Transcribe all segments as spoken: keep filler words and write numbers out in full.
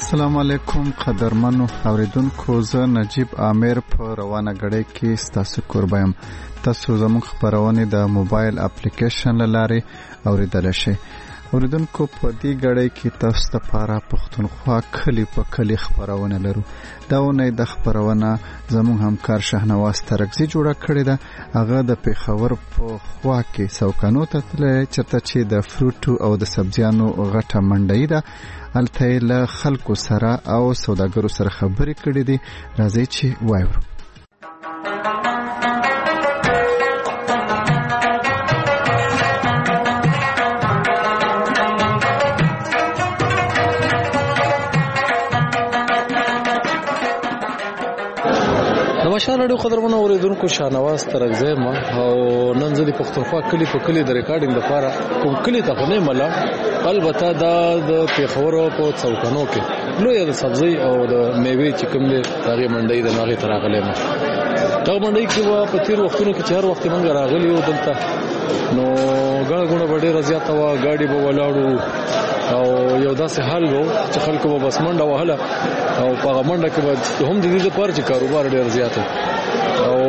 السلام علیکم قدرمنو اوریدونکو، زه نجیب عامر په روانه غړې کې ستاسو کوربایم. تاسو زموږ خبرونه د موبایل اپلیکیشن لاره اوریدل شئ. اوریدونکو، په دې غړې کې تاسو ته لپاره پښتونخوا کلی په کلی خبرونه لرو. دا ونه د خبرونه زموږ همکار شهنواز ترکزی جوړه کړې ده. هغه د پیښور په خوا کې سوکانو ته تللی چرته چې د فروټو او د سبزیانو غټه منډی ده. الته له خلکو سره او سوداګرو سره خبرې کړې دي. راځي چې وایو. نمشار رادیو قدرمنو اوریدونکو، شاهنواز ترکزی ما او نن زه د پښتونخوا کلی په کلی د ریکارډینګ لپاره کوم کلی ته نه مله، البته دا د پیښور په څوکانو کې لوی د سبزی او د میوې چې کوم دی هغه منډي د ناغه تراغلې ما دا منډي کې وا په تیر وختونو کې هر وخت مونږ راغلی او دلته نو ګڼ ګڼ وړي رضایت وا ګاډي به ولاړو او یو داسې حال وو چې خلکو به بس منډه وهله او په منډه کې به هم د دې لپاره چې کاروبار ډیر زیات او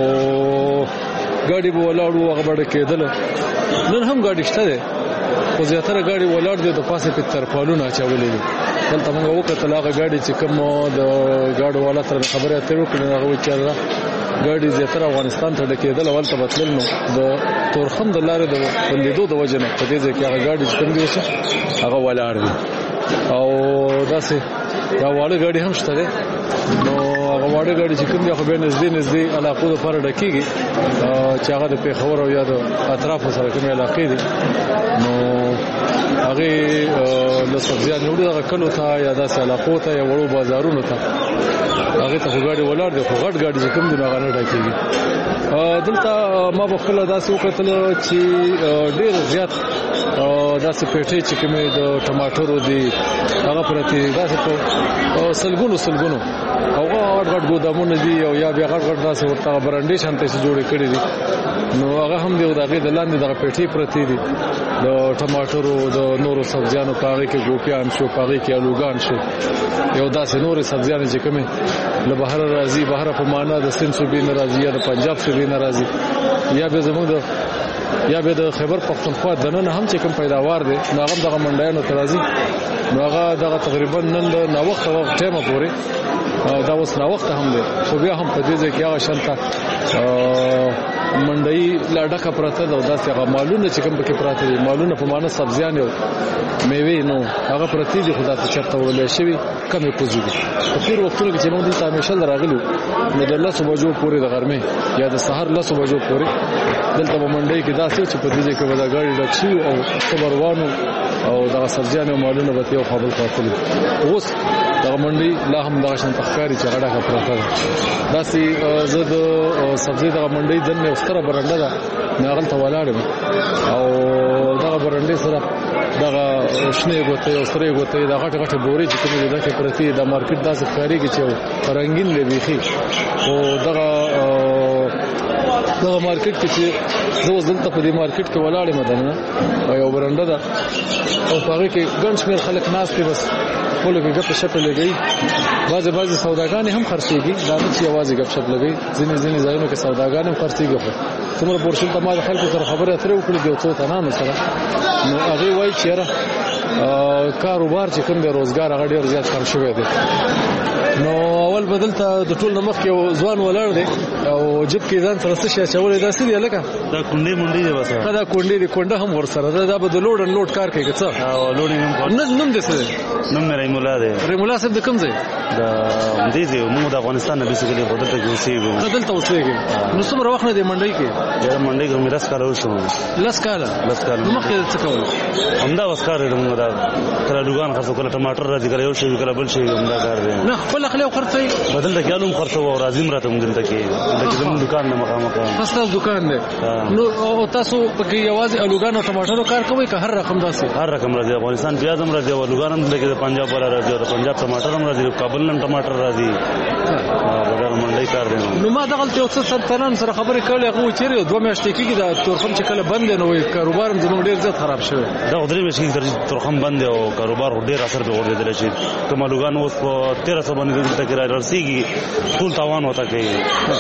ګاډي به ولاړو هغه بڑ کېدل. نن هم ګاډي شته ده خو زیاتره ګاډي ولاړ دي د پاسه په ترپالونه اچولې دي. دلته موږ وکړه هغه ګاډي چې کوم د ګاډو والا تر خبره اترې وکړه هغه چې ګاډي زیاتره افغانستان ته ډکېدل اول ته بتل نو د تورخم د لارې د بندیدو د وجه نه په دې ځای کې هغه ګاډي چې کوم دي هغه ولاړ دي او داسې دا واړه ګاډي هم شته ده. نو هغه واړه ګاډي چې کوم دي خو به نږدې نږدې علاقو د پر ډکېږي چې هغه د پیښور او یا د اطرافو سره کومه علاقې دي. نو هغه له سبزیان وړي هغه کلو ته یا داسې علاقو ته یا وړو بازارونو ته هغه ته ګاډي ولاړ دي خو غټ ګاډي چې کوم دي هغه نه ډکېږي. دلته ما په خپل داسې وکړل چې ډېر زیات داسې پیټې چې کومه د ټماټرو دي هغه پرتی داسې په سلګونو سلګونو هغه غټ غټ ګودامونه دي او یا بیا غټ غټ داسې ورته برانډې شانته چې جوړې کړې دي. نو هغه هم دی دغه د لاندې دغه پیټې پرتی دي د ټماټرو د نورو سبزیانو پاره کې ګوپیان شو پاره کې الوګان شو یو داسې نورې سبزیانو چې کومه له بهر راځي بهر په معنا د سند صوبې نه راځي یا د پنجاب صوبې نه راځي یا به زموږ د یا به د خیبر پختونخوا دنه هم چې کوم پیداوار دي نو هغه دغه منډیانو ترازی نو هغه دغه تقریبا نن د نو وخت وخت ټیمه پورې دا اوس نو وخت هم دي خو بیا هم په دې ځای کې هغه شانته منډي لاډکه پراته دا داسې هغه مالونه چې کوم پکې پراته دي مالونه په معنا سبزیان او میوه نو هغه پراته دي خدای ته چرته ولې شوی کمې کوزي دي. په تیر وختونو کې چې موږ دلته همیشه راغلو نو د لاسو بجو پورې د غرمه یا د سحر لاسو بجو پورې دلته په منډي کې داسې چې په دې ځای کې ودا غاړي ډکشي او خبروانو او د سبزیانو مالونه به یو خپل خاطر اوس دا منډي لا هم دغه شان تخکاری چې غړه کا پراته ده. داسې زه د سبزی دغه منډي دنه ستره برنده ده ناغل ته ولاړم او دغه برنده سره دغه شنه غوته او سره غوته د غټ غټ بوري چې کومه ده کې پرتی د مارکیټ داسې خاريږي چې رنگین دی بيخي او دغه دغه مارکیټ کې چې زه دلته په دې مارکیټ کې ولاړم مدنه یو برنده ده او هغه کې ګڼ شمېر خلک ناس دي بس ټول کې غپ شپ لګي بعضي بعضي سوداګان هم خرڅيږي دا چې आवाज غپ شپ لګي ځینې ځینې ځایونو کې سوداګان هم خرڅيږي خو څومره پورشل ته ما د خلکو سره خبره اترې وکړې دی څو تنانو سره نو هغه وایي چې را کاروبار چې کوم دی روزګار هغه ډیر زیات کم شوی دی. نو اول بدلته د ټول نمخ کې ځوان ولاړ دی او جب کې ځان سره څه شي چولې دا سړي لکه دا کونډې مونډې دی وسه دا کونډې دی کونډه هم ور سره دا به د لوډ ان لوډ کار کوي څه او لوډینګ هم نه نوم دې څه نوم مې رحیم الله دی. رحیم الله صاحب د کوم ځای دا دې دی موږ د افغانستان نه بیسیکلی بدلته اوسېږو بدلته اوسېږو. نو څومره وخت دی منډي کې دا منډي کې مې راس کار وشو لاس کاله لاس کاله نو مخکې څه کول همدا وسکار موږ دا تر لوګان خرڅ کول ټماټر راځي کله یو شی کله بل شی همدا کار دی نه خپل خپل خرڅي بدلته کېلم خرڅو او راځم راته موږ دلته کې د کوم دکان نه مخامخ تاسو دکان دی نو او تاسو پکې یوازې الوګان او ټماټرو کار کوي که هر رقم داسې هر رقم راځي افغانستان پیاز هم راځي او الوګان هم دلته د پنجاب ولا راځي او د پنجاب ټماټر هم راځي کابل نن ټماټر راځي بدر منډي ډنډۍ کار دی. نو ما دغلته یو څه سلطنان سره خبرې کړلې، هغه چیرې دوه میاشتې کېږي دا تورخم چې کله بند دی نو کاروبار هم زموږ ډېر زیات خراب شوی. دا درې میاشتې کېږي تورخم بند دی او کاروبار ډېر اثر پرې غورځېدلی چې کوم الوګان اوس په تېره سوه باندې دلته کې رارسېږي ټول تاوان ورته کوي.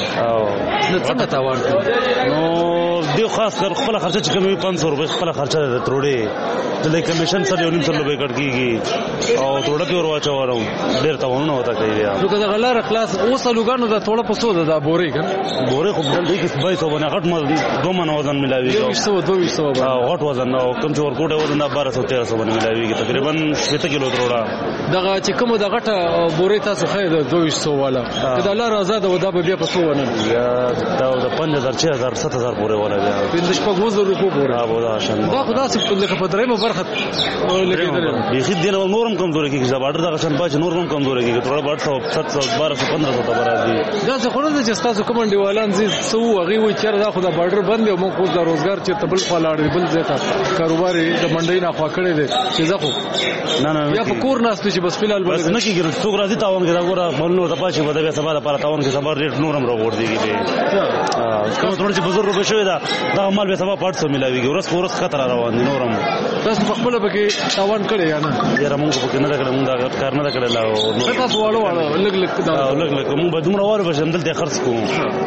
نو څنګه تاوان کوي؟ نو دې خاص کر خپله خرچه چې کوم وي پنځ سوه روپۍ خپله خرچه ده د تروړې دلته کمیشن سره یو نیم سل روپۍ کټ کېږي او توړه پې ور واچوه ډېر تاوانونه ورته کوي. بیا نو که دغه لاره خلاص اوس الوګانو دا توړه په څو ده دا بورې که نه؟ بورې خو دلته کې بای سوه باندې غټ دوه منه وزن ملاوېږي. یو ویشت سوه دوه ویشت سوه غټ وزن او کوم چې ورکوټی وزن دا باره سوه تېره سوه باندې ملاوېږي تقریبا شپېته کیلو تروړه. دغه چې کومه د غټه بورې تاسو ښایي د دوه ویشت سوه والا که دا لاره ازاده وه دا به بیا په څو ونه بیا دا د پنځه هزار چھ هزار ست هزار پورې والا بیا پنځه شپږ اووه زره روپو پورې. دا خو داسې لکه په درېیمه برخه لګېدلې بیخي دې نه نور هم کمزورې کېږي. دا باډر دغه شان پاچې نور هم کمزورې کېږي. تروړه به اټ سوه ست سوه باره سوه پندره سوه ته به راځي. داسې خو نه ده چې ستاسو کوم انډیوالان ځي څه وو هغوی وایي چېرې دا خو دا باډر بند دی او موږ اوس دا روزګار چېرته بل خوا لاړ دی بل ځای ته کاروبار یې د منډۍ نه خوا کړی دی چې زه خو نه نه یا په کور ناست چې بس فلحال بس نه کېږي. څوک راځي تاوان کې دا ګوره مالونه ورته پاچې به د بیا سبا لپاره تاوان کې سبا ریټ نور هم راغورځېږي دی. کومه تروړه چې په زر روپۍ شوې ده دغه مال بیا سبا په اټ سوه ملاوېږي. ورځ په ورځ ښکته را روان دي. نور هم تاسو په خپله پکې تاوان کړی یا نه؟ یاره مونږ خو پکې نه ده کړی. مونږ دا کار نه ده کړی لا تاسو واړه واړه لږ لږ لږ لږ مونږ به دومره وارو به چې همدلته خرڅ کوو.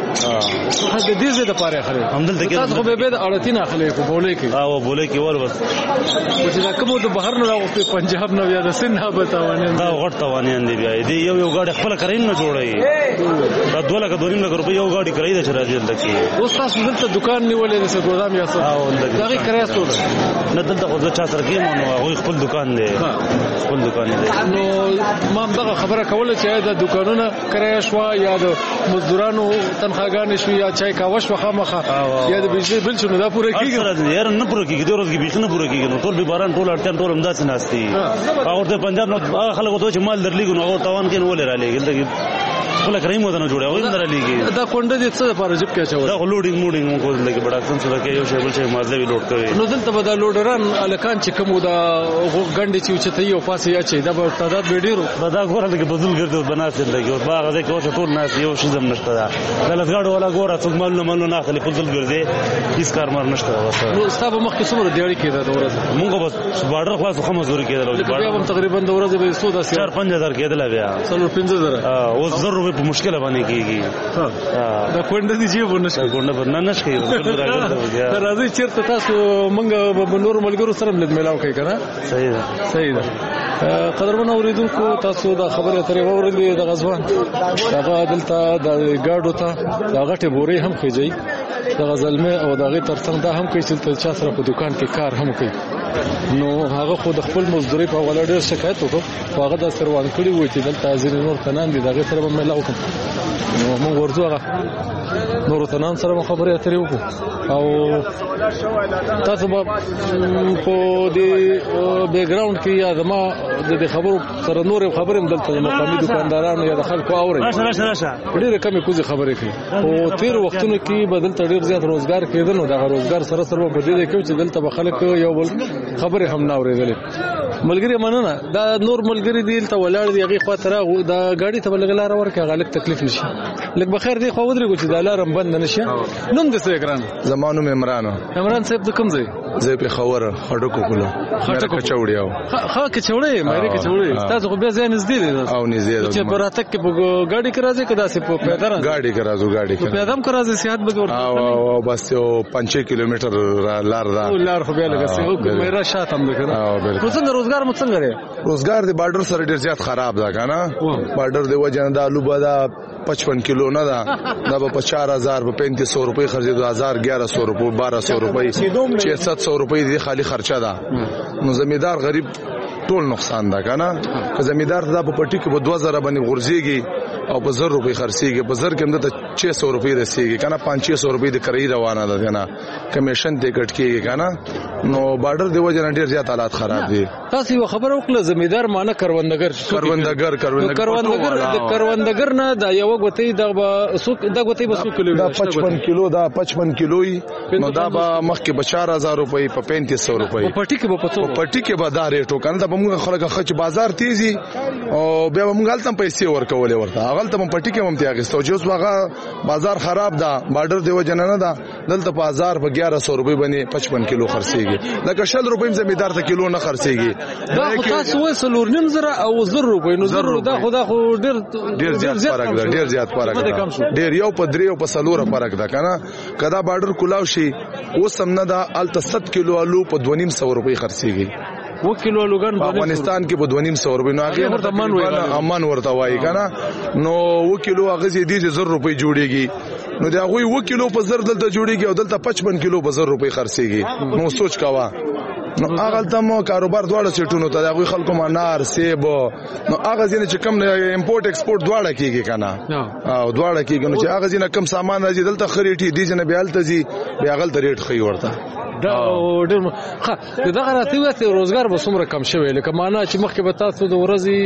د دې ځای دپاره یې اخلئ همدلته کې تاسو خو بیا بیا د اړتي نه اخلئ په بولۍ کې. او بولۍ کې ور بس خو چې دا کومو د بهر نه راغوښتې پنجاب نه یا د سند نه به تاوانیان دا غټ تاوانیان دي. بیا دې یو یو ګاډي خپله کرایي نه جوړوي. دا دوه لکه دوه نیم لکه روپۍ یو ګاډي کرایي ده چې راځي دلته کې. اوس تاسو دلته دکان نیولی دی څه ګودام یا څه د هغې کرایه څو ده؟ نه دلته خو زه چا سره کېیم نو هغوی خپل دکان دی خپل دکان دی. نو ما همدغه خبره کوله چې د دکانونه کرایه شوه یا د مزدورانو تنخواګانې شوې یا چای کاوه شوه خامخا یا د بجلۍ بل شو نو دا پوره کېږي؟ یاره نه پوره کېږي. دې ورځ کې بیخي نه پوره کېږي. نو ټول بیماران ټول اړتیان ټول همداسې ناست دي. هغه ورته پنجاب نه هغه خلک ورته چې مال درلېږو نو هغه تاوان کوي نو ولې رالېږي دلته خپله کرایي مو ته نه جوړوي هغوی هم نه رالېږي. دا کونډه دې څه دپاره جیب کې اچول؟ دا خو لوډینګ موډینګ مونږ کوو دلته کې بډاکسن سره کې یو شی بل شی مازده وي لوډ کوي. نو دلته به دا لوډران هلکان چې کوم دا ګنډې چې اوچتوي او پاسې یې اچوي دا به تعداد به ډېر و. دا ګوره لکه بزل ګرځي اوس به ناست دلته کې اوس به هغه ځای کې اوس ټول ناست یو شیز هم نشته. ده د لسګاډو والا ګوره څوک مالونه مالونه نه اخلي فضل ګرځي هېڅ کار مار نشته. بس نو ستا به مخکې څومره دیاړي کېده د ورځې؟ مونږ بس باډر خلاص ښه مزدوري کېدله. بیا به هم تقریبا د ورځې به څو داسې چار پنځه هزار کېدله بیا څلور پنځه زره اوس زر روپۍ په مشکله باندې کېږي. دا کونډه دي جیب ونه شي کونډه به نه نشي راځي چېرته تاسو موږ به نورو ملګرو سره هم لږ میلاو کوي که نه؟ صحیح ده صحیح ده. قدرمنو اورېدونکو تاسو دا خبرې اترې واورېدې د غزوان هغه دلته د ګاډو ته دا غټې بورې هم خېجوي دغه زلمې او د هغې تر څنګ دا هم کوي چې دلته چا سره په دوکان کې کار هم کوي. نو هغه خو د خپل مزدورۍ په حواله ډېر شکایت وکړو خو هغه داسې روان کړي وو چې دلته ځینې نور تنان دي د هغې سره به میلاو وکړم. نو موږ ورځو هغه نورو تنان سره به خبرې اترې وکړو او تاسو به په دې بیکګراونډ کې یا زما د دې خبرو سره نورې خبرې هم دلته د مقامي دوکاندارانو یا د خلکو اورئ. ډېرې کمې کوزې خبرې کوي خو تېرو وختونو کې به دلته ډېر زیات روزګار کېده نو دغه روزګار سره سره به په دې ځای کې و چې دلته به خلک یو بل خبرې هم نه اورېدلې. ملګري مننه دا نور ملګري دي دلته ولاړ دي هغې خوا ته راغلو دا ګاډي ته به لږ لاره ورکړي هغه لږ تکلیف نه شي لږ به خیر دې خوا ودرېږو چې دا لاره هم بنده نه شي. نوم دې څه دی ګرانه؟ زما نوم عمران. عمران صاحب د کوم ځای؟ زه پېښور خټکو کلو مېره کچوړی او ښه کچوړی مېرې کچوړی ستاسو خو بیا ځای نږدې دی او نږدې ده چې په راتګ کې په ګاډي کې راځي که داسې په پیاده راځي؟ ګاډي کې راځو ګاډي کې پیاده هم که راځي صحت به ورته او بس یو پنځ کیلومتر لار ده. لار خو بیا لږ څه مېره شاته هم ده که نه؟ نو څنګه روزګار مو څنګه دی؟ روزګار د باډر سره ډېر زیات خراب ده که نه. باډر د وجه نه د الو به دا پچپن کیلو نه ده دا به په چار هزار په پینتیس سو روپۍ خرڅېدو هزار ګیاره سو روپۍ باره سو روپۍ چې ست سو روپۍ دې خالي خرچه ده. نو زمیندار غریب ټول نقصان ده که نه. که زمیندار دا په پټي کې به دوه زره باندې غورځېږي او په زر روپۍ خرڅېږي په زر کې هم دته چھ سو روپۍ رسېږي که نه پانچ چھ سو روپۍ د کرایي روانه ده که نه کمیشن ته کټ کېږي که نه. نو باډر د وجه نه ډېر زیات حالات خراب دي. تاسو یوه خبره وکړه زمیندار معنی کروندګر کروندګر کروندګر د کروندګر نه دا یوه ګوتۍ دا به دا ګوتۍ به څو کیلو دا پچپن کیلو دا پچپن کیلو وي نو دا به مخکې به چار هزار روپۍ په پینتیس سو روپۍ په پټي کې به په څو په پټي کې به دا ریټ و که نه دا به موږ خلک ښه چې بازار تیزي او بیا به موږ هلته هم پیسې ورکولې ورته هغه هلته هم پټی کې هم ته اخیستو چې اوس هغه بازار خراب ده بارډر دی وجه نه ده دلته په هزار په اګیاره سو روپۍ باندې پچپن کیلو خرڅېږي لکه شل روپۍ هم زمیندار ته کیلو نه خرڅېږي دا خو تاسو وایي څلور نیم زره او زر روپۍ نو زر دا خو دا خو ډېر ډېر زیات فرق ده ډېر زیات فرق ده ډېر یو په درې او په څلوره فرق ده که نه که دا بارډر کولاو شي اوس هم نه ده هلته ست کیلو آلو په دوه نیم سوه روپۍ خرڅېږي و کیلو آلوګان په افغانستان کې په دوه نیم سوه روپۍ نو هغې تقریبا امان ورته وایي که نه نو اوه کیلو هغه دي چې زر روپۍ جوړېږي نو د هغوی اوه کیلو په زر دلته جوړېږي او دلته پچپن کیلو په زر روپۍ خرڅېږي نو سوچ کوه نو هغه هلته مو کاروبار دواړه سیټونو ته د هغوی خلکو م انار سیب نو هغه ځینې چې کم امپورټ ایکسپورټ دواړه کېږي که نه او دواړه کېږي نو چې هغه ځینې کم سامان راځي دلته ښه ریټ دي ځینې بیا هلته ځي بیا هغه هلته ریټ ښیي ورته دا ډېر ښه دغه راته وایي روزګار به څومره کم شوی لکه معنا چې مخکې به تاسو د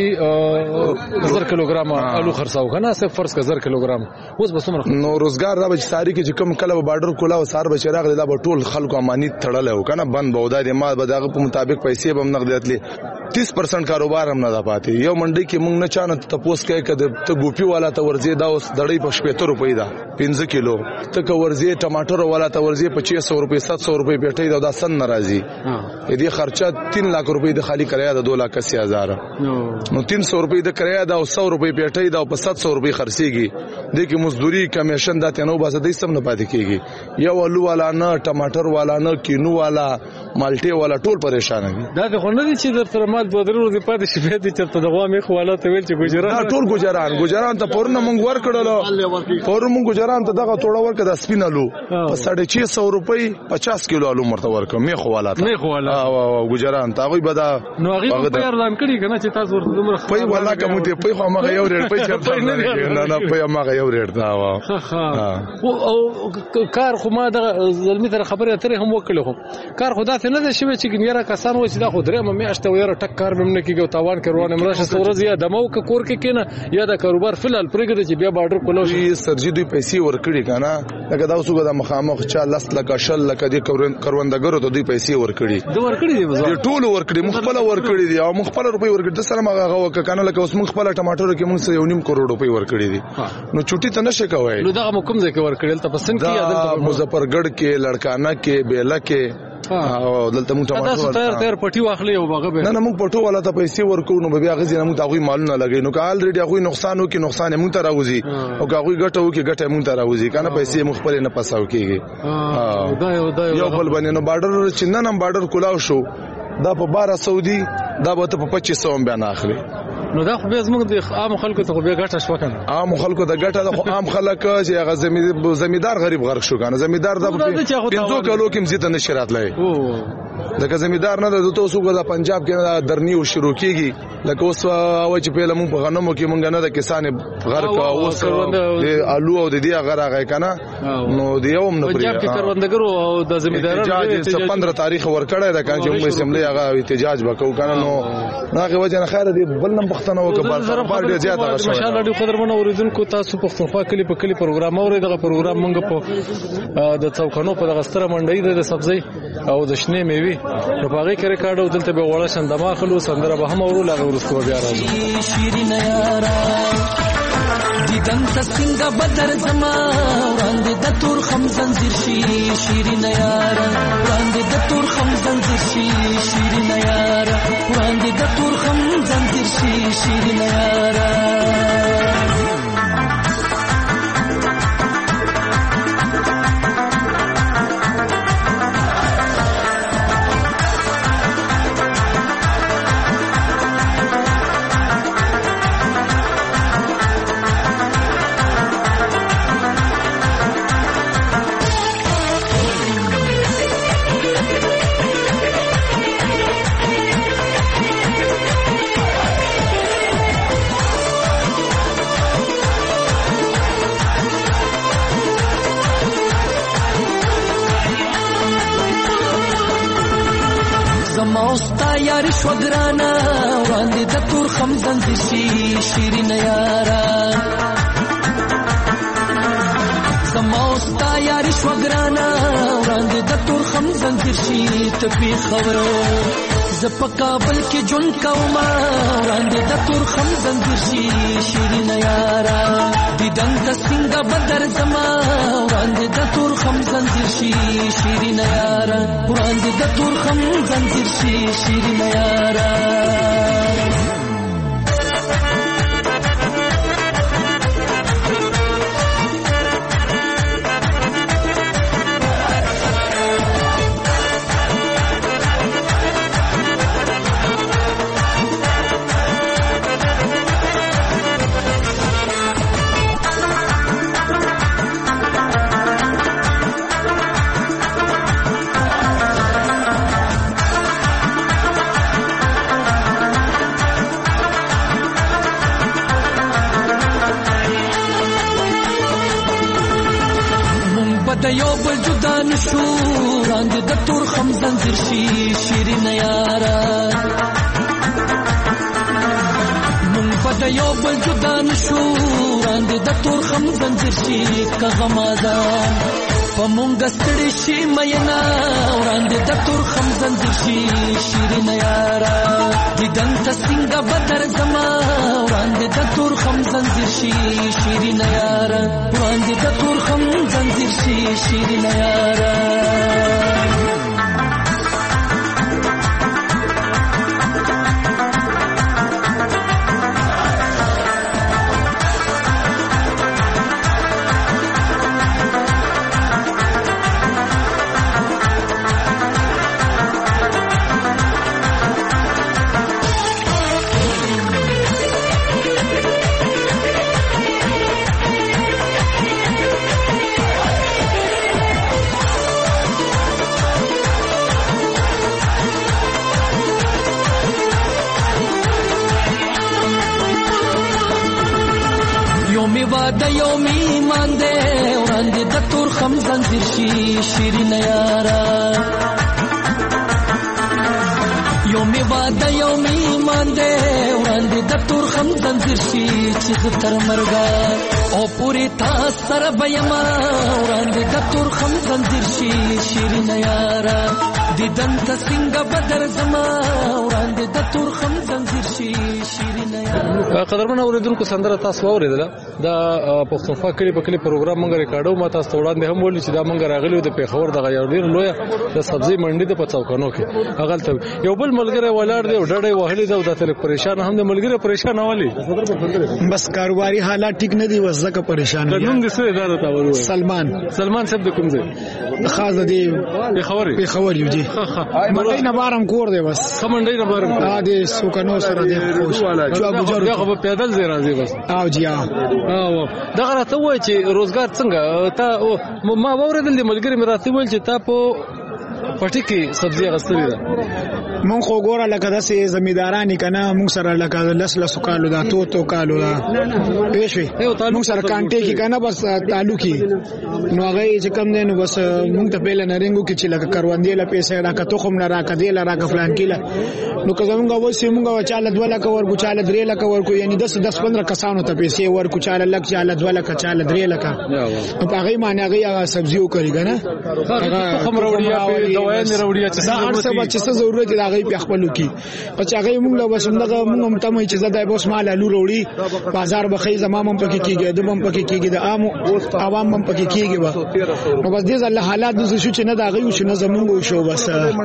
ورځې زر کیلوګرامه الو خرڅاو که نه صرف فرض که زر کیلوګرام اوس به څومره نو روزګار دا به چې ساري کې چې کوم کله به بارډر کولا او سار به چې راغلی دا به ټول خلکو اماني تړلی و که نه بند به و دا د ما به د هغه په مطابق پیسې به هم نغدې تلې تیس پرسنټ کاروبار هم نه ده پاتې یو منډۍ کې موږ نه چا نه تپوس کوي که ته ګوپي والا ته ورځې دا اوس دړۍ په شپېته روپۍ ده پنځه کیلو ته که ورځې ټماټر والا ته ورځې پچیس سو روپۍ ست سو روپۍ پیټۍ ده دا سن نه راځي دې خرچه تین لاک روپۍ د خالي کرایه ده دو لاک اسی هزاره نو تین سو روپۍ د کرایه ده او سو روپۍ پیټۍ ده او په ست سو روپۍ خرڅېږي دې کې مزدوري کمیشن دا ته نه وباسه دی سم نه پاتې کېږي یو الو والا نه ټماټر والا نه کینو والا مالټې والا ټول پریشانه دي دا خو نه دي چې درته مال دوه درې ورځې پاتې شي بیا دې چېرته د غوا میخ والا ته ویل چې ګوجران دا ټول ګوجران ګوجران ته پرونه موږ ورکړلو پرونه موږ ګوجران ته دغه توړه ورکړه د سپین الو په ساڑھے چھ سو روپۍ پچاس کیلو الو مرته ورکړه میخ والا ته میخ والا او ګوجران ته هغوی به دا نو هغې په اعلان کړي که نه چې تاسو ورته دومره پی والا که موږ ته پی خو هماغه یو ریټ پی چېرته نه نه پی هماغه یو ریټ ده او کار خو ما دغه زلمي سره خبرې اترې هم وکړې خو کار خو داسې نه ده شوی چې یاره کسان وایي چې دا خو درېیمه میاشت و یاره ټک کار مې هم نه کېږي او تاوان کې روان یم راشه څه ورځ یا دمه وکړه کور کې کښېنه یا د کاروبار فلحال پرېږده چې بیا بارډر کولاو شي سرجي دوی پیسې ورکړي که نه لکه دا اوس وګوره د مخامخ چا لس لکه شل لکه دې کروندګرو ته دوی پیسې ورکړي ده ورکړي دي دې ټولو ورکړي موږ خپله ورکړي دي او موږ خپله روپۍ ورکړي ده سره هم هغه وکړه که نه لکه اوس موږ خپله ټماټرو کې موږ یو نیم کروړ روپۍ ورکړي دي نو چوټي ته نشي کوی نو دغه مو کوم ځای کې ورکړي دلته په سند کې یا دلته مظفرګړ کې لړکانه کې بیله کې او دلته موږ ټماټر تاسو تیار تیار پټي واخلې او هغه به نه نه موږ پټو والا ته پیسې ورکو نو بیا هغه ځینې موږ ته هغوی مالونه لګوي نو که الریډي هغوی نقصان وکړي نقصان یې موږ ته راوځي او که هغوی ګټه وکړي ګټه یې موږ ته راوځي که نه پیسې موږ خپلې نه پساو کېږي یو بل باندې نو بارډر چې نن هم بارډر کولاو شو دا په باره سو دي دا به ته په پچیس سو هم بیا نه اخلي نو دا خو بیا زموږ د عام خلکو ته خو بیا ګټه شوه که نه عام خلکو ته ګټه ده خو عام خلک چې هغه زمیندار غریب غرق شو که نه زمیندار دا په پنځو کلو کې هم ځي ته نشي راتلی لکه زمیندار نه ده ته اوس وګوره پنجاب کې درني شروع کېږي لکه اوس وایي چې پهله مونږ په غنمو کې مونږ نه ده کسان غرق اوس د الو او د دې هغه راغی که نه نو د یو هم نه پنجاب کې کروندګرو او د زمیندارانو احتجاج پندره تاریخ ورکړی ده که نه چې موږ اسمبلۍ هغه احتجاج به کوو که نه نو هغې وجه نه خیره دې بل نه پوښتنه وکړه بار ډېر زیات هغه شوی ماشاءالله ډېر قدرمنو اورېدونکو تاسو پښتونخوا کلي په کلي پروګرام اورئ دغه پروګرام موږ په د څوکانو په دغه ستره منډۍ ده د سبزۍ او د شنې میوې نو په هغې کې ریکارډ او دلته به وړه شندمه اخلو سندره به هم اورو له هغې وروسته به بیا راځو دیدن ته څنګه بدر زما وړاندې د تور خم زنځیر شي شیرینه یاره وړاندې د تور خم زنځیر شي شیرینه یاره وړاندې د تور خم زنځیر شي شیرینه یاره زموستا یاری شو ګرانا وړاندې د تور خم زنځیر شي شیرینه یاره زموستا یاری شو ګرانا وړاندې د تور خم زنځیر شي ته پې خبرو زپ کابل کې جون کوما وړاندې د تور خم زنجیر شي شیرین یارا دی دنګ څنګه بدر زما وړاندې د تور خم زنجیر شي شیرین یارا وړاندې د تور خم زنجیر شي شیرین یارا د یو بل جدا نشو وړاندې د تور خم زنجیر شي شیرین یارا مونږ به د یو بل جدا نشو وړاندې د تور خم زنجیر شي که غمازه په مونږ ستړي شي مینا وړاندې د تور خم زنجیر شي شیرین یارا دیدن ته څنګه بدر زما وړاندې د تور خم زنجیر شي شیرین یارا وړاندې د تور خم زنجیر شي شیرین یارا د یو میمان دی وړاندې د تور خم زنجیر شي شیرین یارا یو میوا د یو میمان دی وړاندې د تور خم زنجیر شي چې تر مرګا او پوری تا سره بېما وړاندې د تور خم زنجیر شي شیرین یارا دیدن ته څنګه بدر زما وړاندې د تور خم زنجیر شي شیرین یارا قدرمن اوریدونکو سندره تاسو اوریدله دا پښتونخوا کلی په کلی پروګرام مونږ ریکارډو ما تاسو وړاندې هم ویل چې دا مونږ راغلیو د پیښور دغه یو ډیر لوی د سبزی منډي د پڅاوکانو کې هغه ته یو بل ملګری ولاړ دی ډډې وهلې دا د تل پریشان هم د ملګری پریشان والی بس کاروباري حالات ټیک نه دي وزګه پریشان دي نوم دې څه اداره تا ورو سلمان سلمان صاحب د کوم ځای خاص دی پیښور پیښور یو دی منډي نه بارم کور دی بس منډي نه بارم ا دې سوکنو سره دی خوش جو ابو جرو هغه پیدل زی راځي بس او جی او دا راته وای چې روزګار څنګه تا ما اوریدل دي ملګری مې راته ویل چې تا په پټی کې سبزی غستلی ده مونږ خو ګوره لکه داسې زمیندارانی کنه مونږ سره لکه لس لس کالو دا تو تو کالو دا پېښې مونږ سره کانټې کې کنه بس تعلقي نو هغه چې کم دی نو بس مونږ ته پیل نه رنګو کې چې لکه کروندې لا پیسې راکا تخم نه راکا دی لا راکا فلان کیلا نو که زمونږ وسی مونږ چاله دوه لک ورکو چاله درې لک ورکو یعنی دس دس پندرہ کسانو ته پیسې ورکو چاله لک چاله دوه لک چاله درې لک نو هغه معنی هغه سبزیو کوي کنه هغه تخم وروړیا دوايان وروړیا چې څه ضرورت دی هغه په خپلو کې او چې هغه موږ له وسمدغه موږ هم ته مې چې زده بوس مال الو وروړي بازار بخې زمام هم پکې کېږي د هم پکې کېږي د عام عوام هم پکې کېږي نو بس دې ځل حالات د شو چې نه دا غي شو نه زمونږ شو بس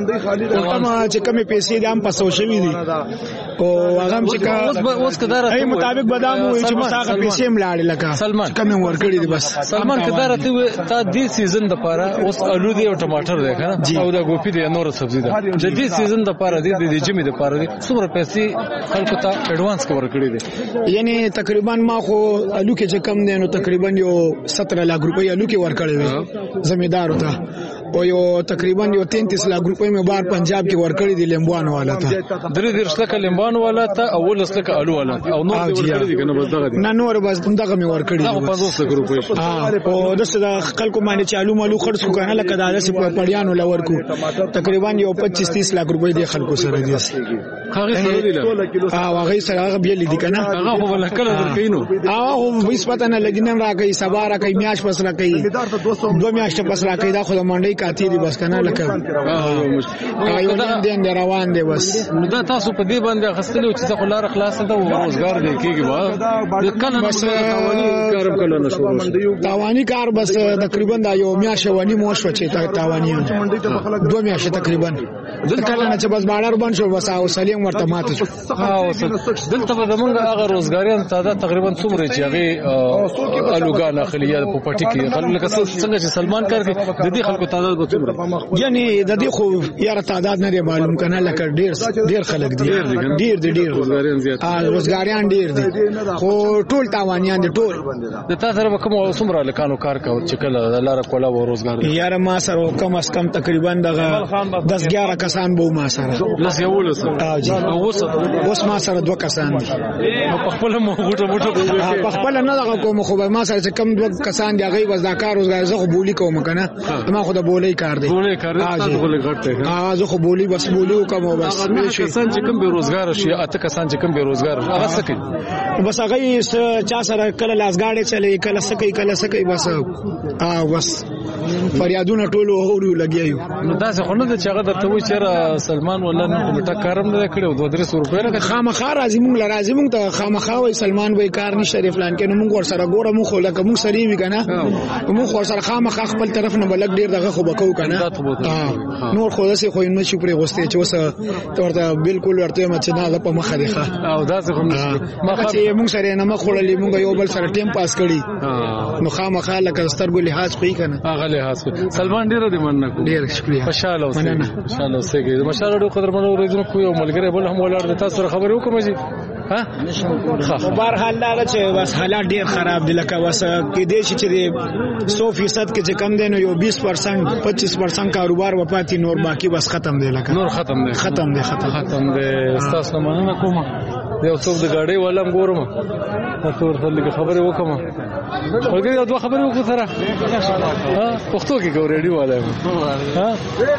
کومه چې کمې پیسې د هم پسو شوې دي او هغه چې کا اوس کدار ای مطابق بدامو چې مساقه پیسې ملاړي لکه کمې ورکړي دي بس سلمان کدار ته تا دې سیزن د پاره اوس الو دی او ټماټر دی کنه او دا ګوپی دی نور سبزی ده د دې سیزن د پاره دی د جمی د پاره دی څومره پیسې خلکو ته ایڈوانس کور کړی دي یعنی تقریبا ما خو الو کې چې کم دی نو تقریبا یو سترہ लाख روپۍ الو کې ورکړل زمیندار ته او یو تقریبا یو تینتیس लाख روپۍ مې بار پنجاب کې ورکړی دي لیمبوانو والا ته درې درش لکه لیمبوانو والا ته اول لکه الو والا او نور ورکړی دي کنه بس دغه دي نه نور بس دغه مې ورکړی دي پنځوس لک روپۍ او دسه د خلکو باندې چالو مالو خرڅ کنه لکه دا داسې په پړیانو لور کو تقریبا یو پچیس تیس लाख روپۍ د خلکو سره دي هغه سره دی لا او هغه سره هغه بیل دي کنه هغه خو بل کله درکینو هغه هیڅ پته نه لګینم راکې سبا راکې میاش پس راکې دوه میاشت پس راکې دا خو د منډي کاتی دي بس کنه لکه یو نن دین روان دی بس نو دا تاسو په دې باندې غستلو چې څه لار خلاص ده او روزګار دی کیږي با کله بس کار کله نه شروع تاوانی کار بس تقریبا دا یو میاش ونی مو شو چې تاوانی دوه میاشت تقریبا دلته کله چې بس باندې روان شو بس او سلیم ورته ماته شو ها دلته به موږ هغه روزګاریان تعداد تقریبا څومره چې هغه الوګان اخلي یا په پټي کې خلک لکه څنګه چې سلمان کار کې د دې خلکو تعداد به څومره یعنی د دې خو یاره تعداد نه معلوم کنه لکه ډیر ډیر خلک دي ډیر دي ډیر روزګاریان زیات ا روزګاریان ډیر دي خو ټول تاوانیان دي ټول د تاسو سره کوم څومره لکانو کار کوي چې کله لار کوله و روزګار یاره ما سره کم از کم تقریبا دغه دس اګیاره کسان به ما سره لس یو لس او جی اوس اوس ما سره دوه کسان دي په خپل مو غوټه غوټه په خپل نه دغه کوم خو ما سره کم دوه کسان دی هغه وز دا کار روزګار زه خو بولی کوم کنه ما خو د بولی کار دی بولی کار دی تاسو بولی غټه ها زه خو بولی بس بولی کوم بس کسان چې کوم به روزګار شي اته کسان چې کوم به روزګار هغه سکه بس هغه چا سره کله لاسګاډي چلی کله سکه کله سکه بس ا بس فریادونه ټول اورو لګیایو نو تاسو خو نه د چاغه درته وی چیرې سلمان ولا نه کومه کارم نه کړو دوه درې سو روپیا نه خامخا راځي مونږ لرازي مونږ ته خامخا وای سلمان وای کار نشته ریفلان کې نو مونږ ور سره ګوره مونږ لکه مونږ سری وی کنه مونږ ور سره خامخا خپل طرف نه بلک ډیر دغه خو بکو کنه نور خو داسې خو نه شي پرې غوسته چې وسه ورته بالکل ورته مچ نه په مخه دی او داسې خو ما چې مونږ سره نه مخړلې مونږ یو بل سره ټیم پاس کړی نو خامخا لکه سترګو لحاظ کوي کنه هغه لحاظ سلمان ډیر دې مننه ډیر شکریہ خوشاله اوسئ خوشاله اوسئ مشاله ډو قدر منو ورځو کوی ملګری بل هم ولر تاسو سره خبرې وکم جی ها خو بهر حال دا چې بس حالات ډیر خراب دي لکه وس کې دې چې سو فیصد کې چې کم دي نو یو بیس پرسنټ پچیس پرسنټ کاروبار وپاتې نور باقی بس ختم دی لکه نور ختم دی ختم دی ختم ختم دی تاسو مننه کوم یو څوک د gaadi ولم ګورم تاسو ورته خبرې وکم ورګي یو دوه خبرې وکړو سره ها پښتو کې ګورېډي والا ها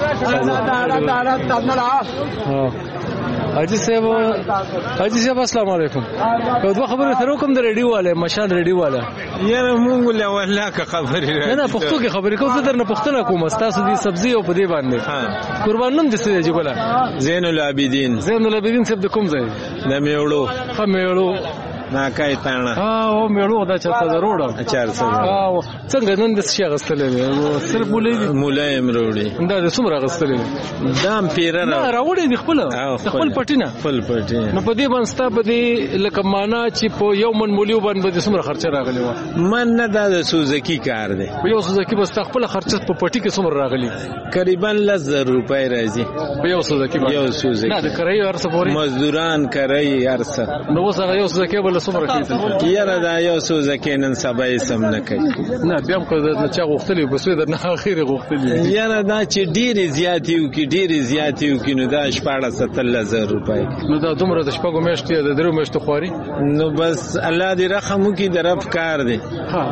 ها حاجی صاحب حاجی صاحب السلام علیکم یو دوه خبرې سره وکم د ریډیو والا مشال ریډیو والا یاره مونږ له ولا کا خبرې نه نه پښتو کې خبرې کوم څه درنه پښتنه کوم تاسو دي سبزی او په دې باندې قربان نوم دې څه دی ګولا زین العابدین زین العابدین صاحب د کوم ځای د میوړو خمیړو ناکای تانه ها او میړو دا چاته دروړه چار څه او څنګه نن د شي غستلې سر بولې مولا امروړي دا د څومره غستلې دام پیره نه راوړې د خپل خپل پټینه خپل پټینه نو په دې باندې ستا په دې لکه معنا چې په یو من مولیو باندې څومره خرچه راغلی و من نه دا د سوزکی کار دی په یو سوزکی بس خپل خرچه په پټی کې څومره راغلی تقریبا لزر روپۍ راځي په یو سوزکی یو سوزکی نه د کرای ارسه پورې مزدوران کرای ارسه نو وسه یو سوزکی بل څومره کیږي یاره دا یو سوزکی نن سبا یې سم نه کوي نه بیا هم که چا غوښتلی بس د نه اخر غوښتلی یاره دا چې ډېرې زیاتې وکړي ډېرې زیاتې وکړي نو دا شپاړس اتلس زره روپۍ نو دا دومره د شپږو میاشتې د درېو میاشتو خواري نو بس الله دې رحم وکړي د رب کار دی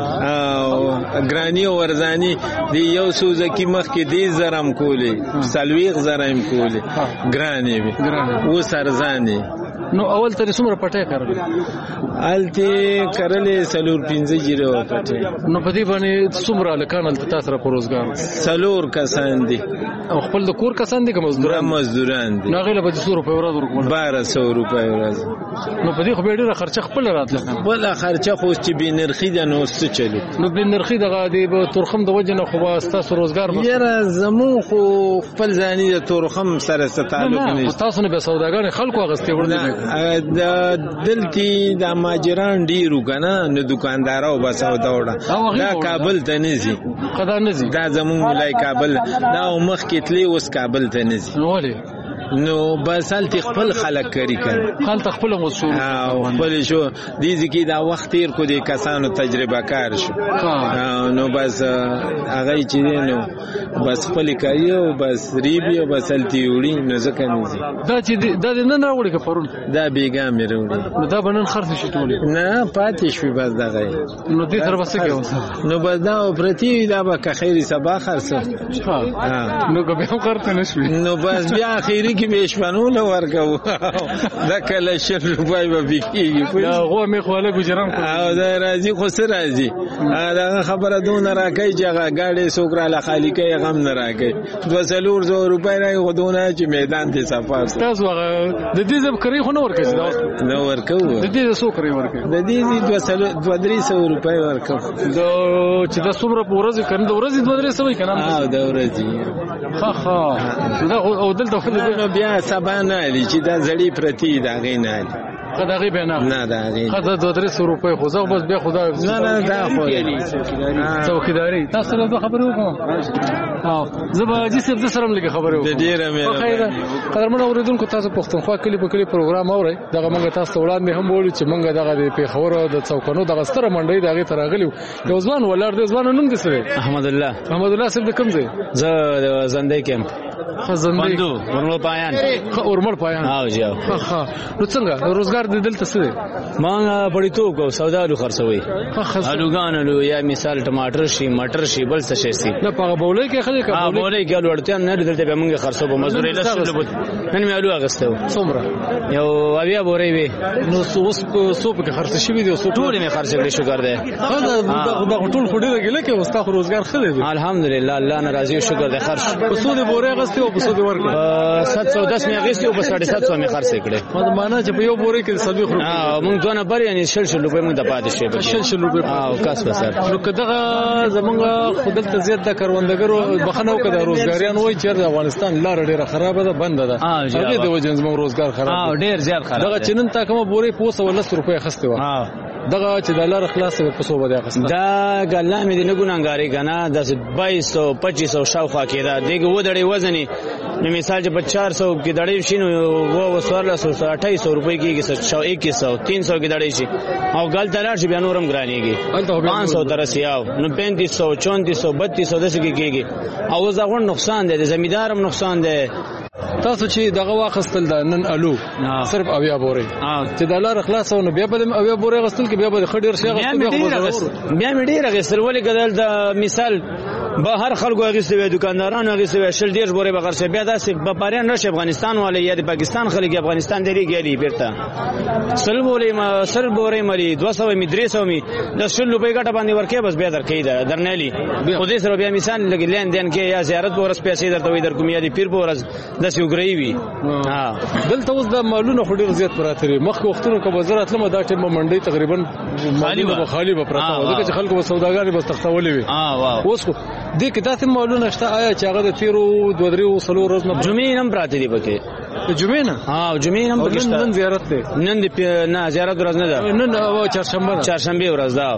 او ګراني او ورزاني د یو سوزکی مخکې دې زرم کولې څلوېښت زره هم کولې ګرانې وي اوس ارزانې نو اول ته څومره پټه کړل الته کړلې سلور پنځه جیرو پټه نو په دې باندې څومره لکان تاسو سره روزګار سلور کسان دي او خپل د کور کسان دي کوم مزدوران مزدوران دي نو غیله به څو روپے ورځ ورکول بارہ سو روپے ورځ نو په دې خو به ډیره خرچه خپل راتله بل خرچه خو چې به نرخي ده نو څه چلی نو به نرخي دغه دی به تورخم د وجه نه خو تاسو روزګار به یره زمو خو خپل ځاني د تورخم سره تعلق نه تاسو نه به سوداګان خلکو غستې ورته د دلتی د ماجران ډیرو کنه نو دکاندارو بس او دا دا کابل ته نزي خدا نزي دا زمون ملای کابل دا مخ کتلی اوس کابل ته نزي نو ولې نو بس هلته خپل خلک کری کړي خپل خپل مسؤل او خپل شو دي ځکه دا وخت تیر کو دي کسانو تجربه کار شو نو بس هغه چې نو بس خپل کوي او بس ریبي او بس هلته وړي نو ځکه نزي دا چې دا نن راوړي که پرون دا بیګا مې راوړي نو دا بنن خرڅ شي ټول نه پاتې شوي بس دغه نو دې تر وسه کې نو بس دا پرتی دا به که خیری سبا خرڅ ها نو که بیا خرڅ نشوي نو بس بیا اخیری کې به شپنونه ورکو دا کله شل روپۍ به بکیږي دا غوا مې خو له ګجران او دا راځي خو سره راځي دا خبره دونه راکې چې هغه گاډي سوکرا له خالی کې غم نه راکې دوه سلور زو روپۍ راي غدونه چې میدان ته سفر تاسو هغه د دې زب کری خو نه ورکې نه ورکو د دې سوکري ورکې د دې دوه سلور دوه درې سو روپۍ ورکو دا چې د څومره ورځې کنه د ورځې دوه درې سو کنه ها دا ورځې ها ها دا او دلته بیا سبا نه لري چې دا زړی پرتی دا غینه خدای به نه نه دا غي خدای دوه درې سو روپۍ خو زه بس بیا خدای نه نه دا خو څوکیداری تاسو له خبرو کوم او زه به چې صرف د سره لګ خبرو د ډیره مې خیره قدرمن اوریدونکو تاسو پښتونخوا کلی په کلی پروګرام اورئ دغه موږ تاسو وړاندې هم وړو چې موږ دغه د پیښور د څوکانو دغه ستره منډي دغه ترغلی یو ځوان ولر د ځوان نوم دي سره احمد الله احمد الله صاحب کوم ځای زه د زندې کیمپ خزندې ورمل پایان ورمل پایان ها جی ها نو څنګه روزګار د دلته څه ما پړې تو کو سودالو خرڅوي الوګان الو یا مثال ټماټر شي مټر شي بل څه شي سي نه په بولې کې خلک ها بولې کې لوړتیا نه دلته به موږ خرڅو په مزدوري له سلو نن مې الو اغستو څومره یو اویا بورې وي نو سوس سوپ کې خرڅ شوی دی سوپ ټول مې خرڅ کړی شکر دی دا ټول خو ډیره کې لکه وستا خو روزګار خلک دی الحمدلله الله ناراضي شکر دی خرڅ په سود بورې غستو په سود ورکړه سات سو دس مې غستو په ساڑھے سات سو مې خرڅ کړی ما معنا چې په یو بورې کې سلوي خو ها موږ دونه بر یعنی شل شل روپے موږ د پاتې شي شل شل روپے او کاس بسر نو کداغه زمونږ خودلته زیات د کروندګرو بخنو کده روزګاریان وای چې د افغانستان لار ډیره خراب ده بند ده هغه د وجه زموږ روزګار خراب ها ډیر زیات خراب دغه چنن تا کوم بورې پوسه ولس روپے خسته و دغه چې د لار خلاص په سو بده خسته دا ګل مې د ګونګاری کنه د بایس سو پچیس سو شاوخوا کېده دغه ودړې وزنی نو مثال چې په چار سو کې دړې شینو وو وسوارله سو اٹھائیس سو روپے کېږي سو اکیس سو تین سو کې دړې شي او ګل تلار شي بیا نورم ګرانېږي پانچ سو ترسي او نو پینتیس سو چونتیس سو بتیس سو داسې کېږي او زغون نقصان دی د زمیدارم نقصان دی تاسو چې دغه واخستل د نن الو صرف اویا بورې چې د لار خلاصو نو بیا به اویا بورې غستل کې بیا به خډیر شي غستل بیا مې ډیر غستل ولې ګدل د مثال به هر خلکو غیسه وي دکاندارانو غیسه شل ډیر بورې به غرشه بیا داسې په پاریان نشه افغانستان والے یا د پاکستان خلک افغانستان دی ګیری بیرته سل بورې ما سل بورې مری دوه سو می درې سو می د شل روپې ګټه باندې ورکې بس بیا درکې ده درنېلی خو دې سره بیا مثال لګلین دین کې یا زیارت ورس پیسې درته وي در کوم یا دی پیر ورس د سیوګری وي ها دلته اوس د مالونو خډیر زیات پراته لري مخکې وختونو کې وزارت لمه دا ټیم منډي تقریبا خالی و خالی به پراته و ځکه چې خلکو به سوداګری بس تختولې وي ها واه اوس خو دې کې تاسو مالونه شته آیا چې هغه د تیرو دوه درې سلو ورځې نه جمعې نم پراته دي پکې جمعې نه ها جمعې نم پکې نن زیارت ده نن دې نه زیارت ورځ نه ده نن چهارشنبه چهارشنبه ورځ ده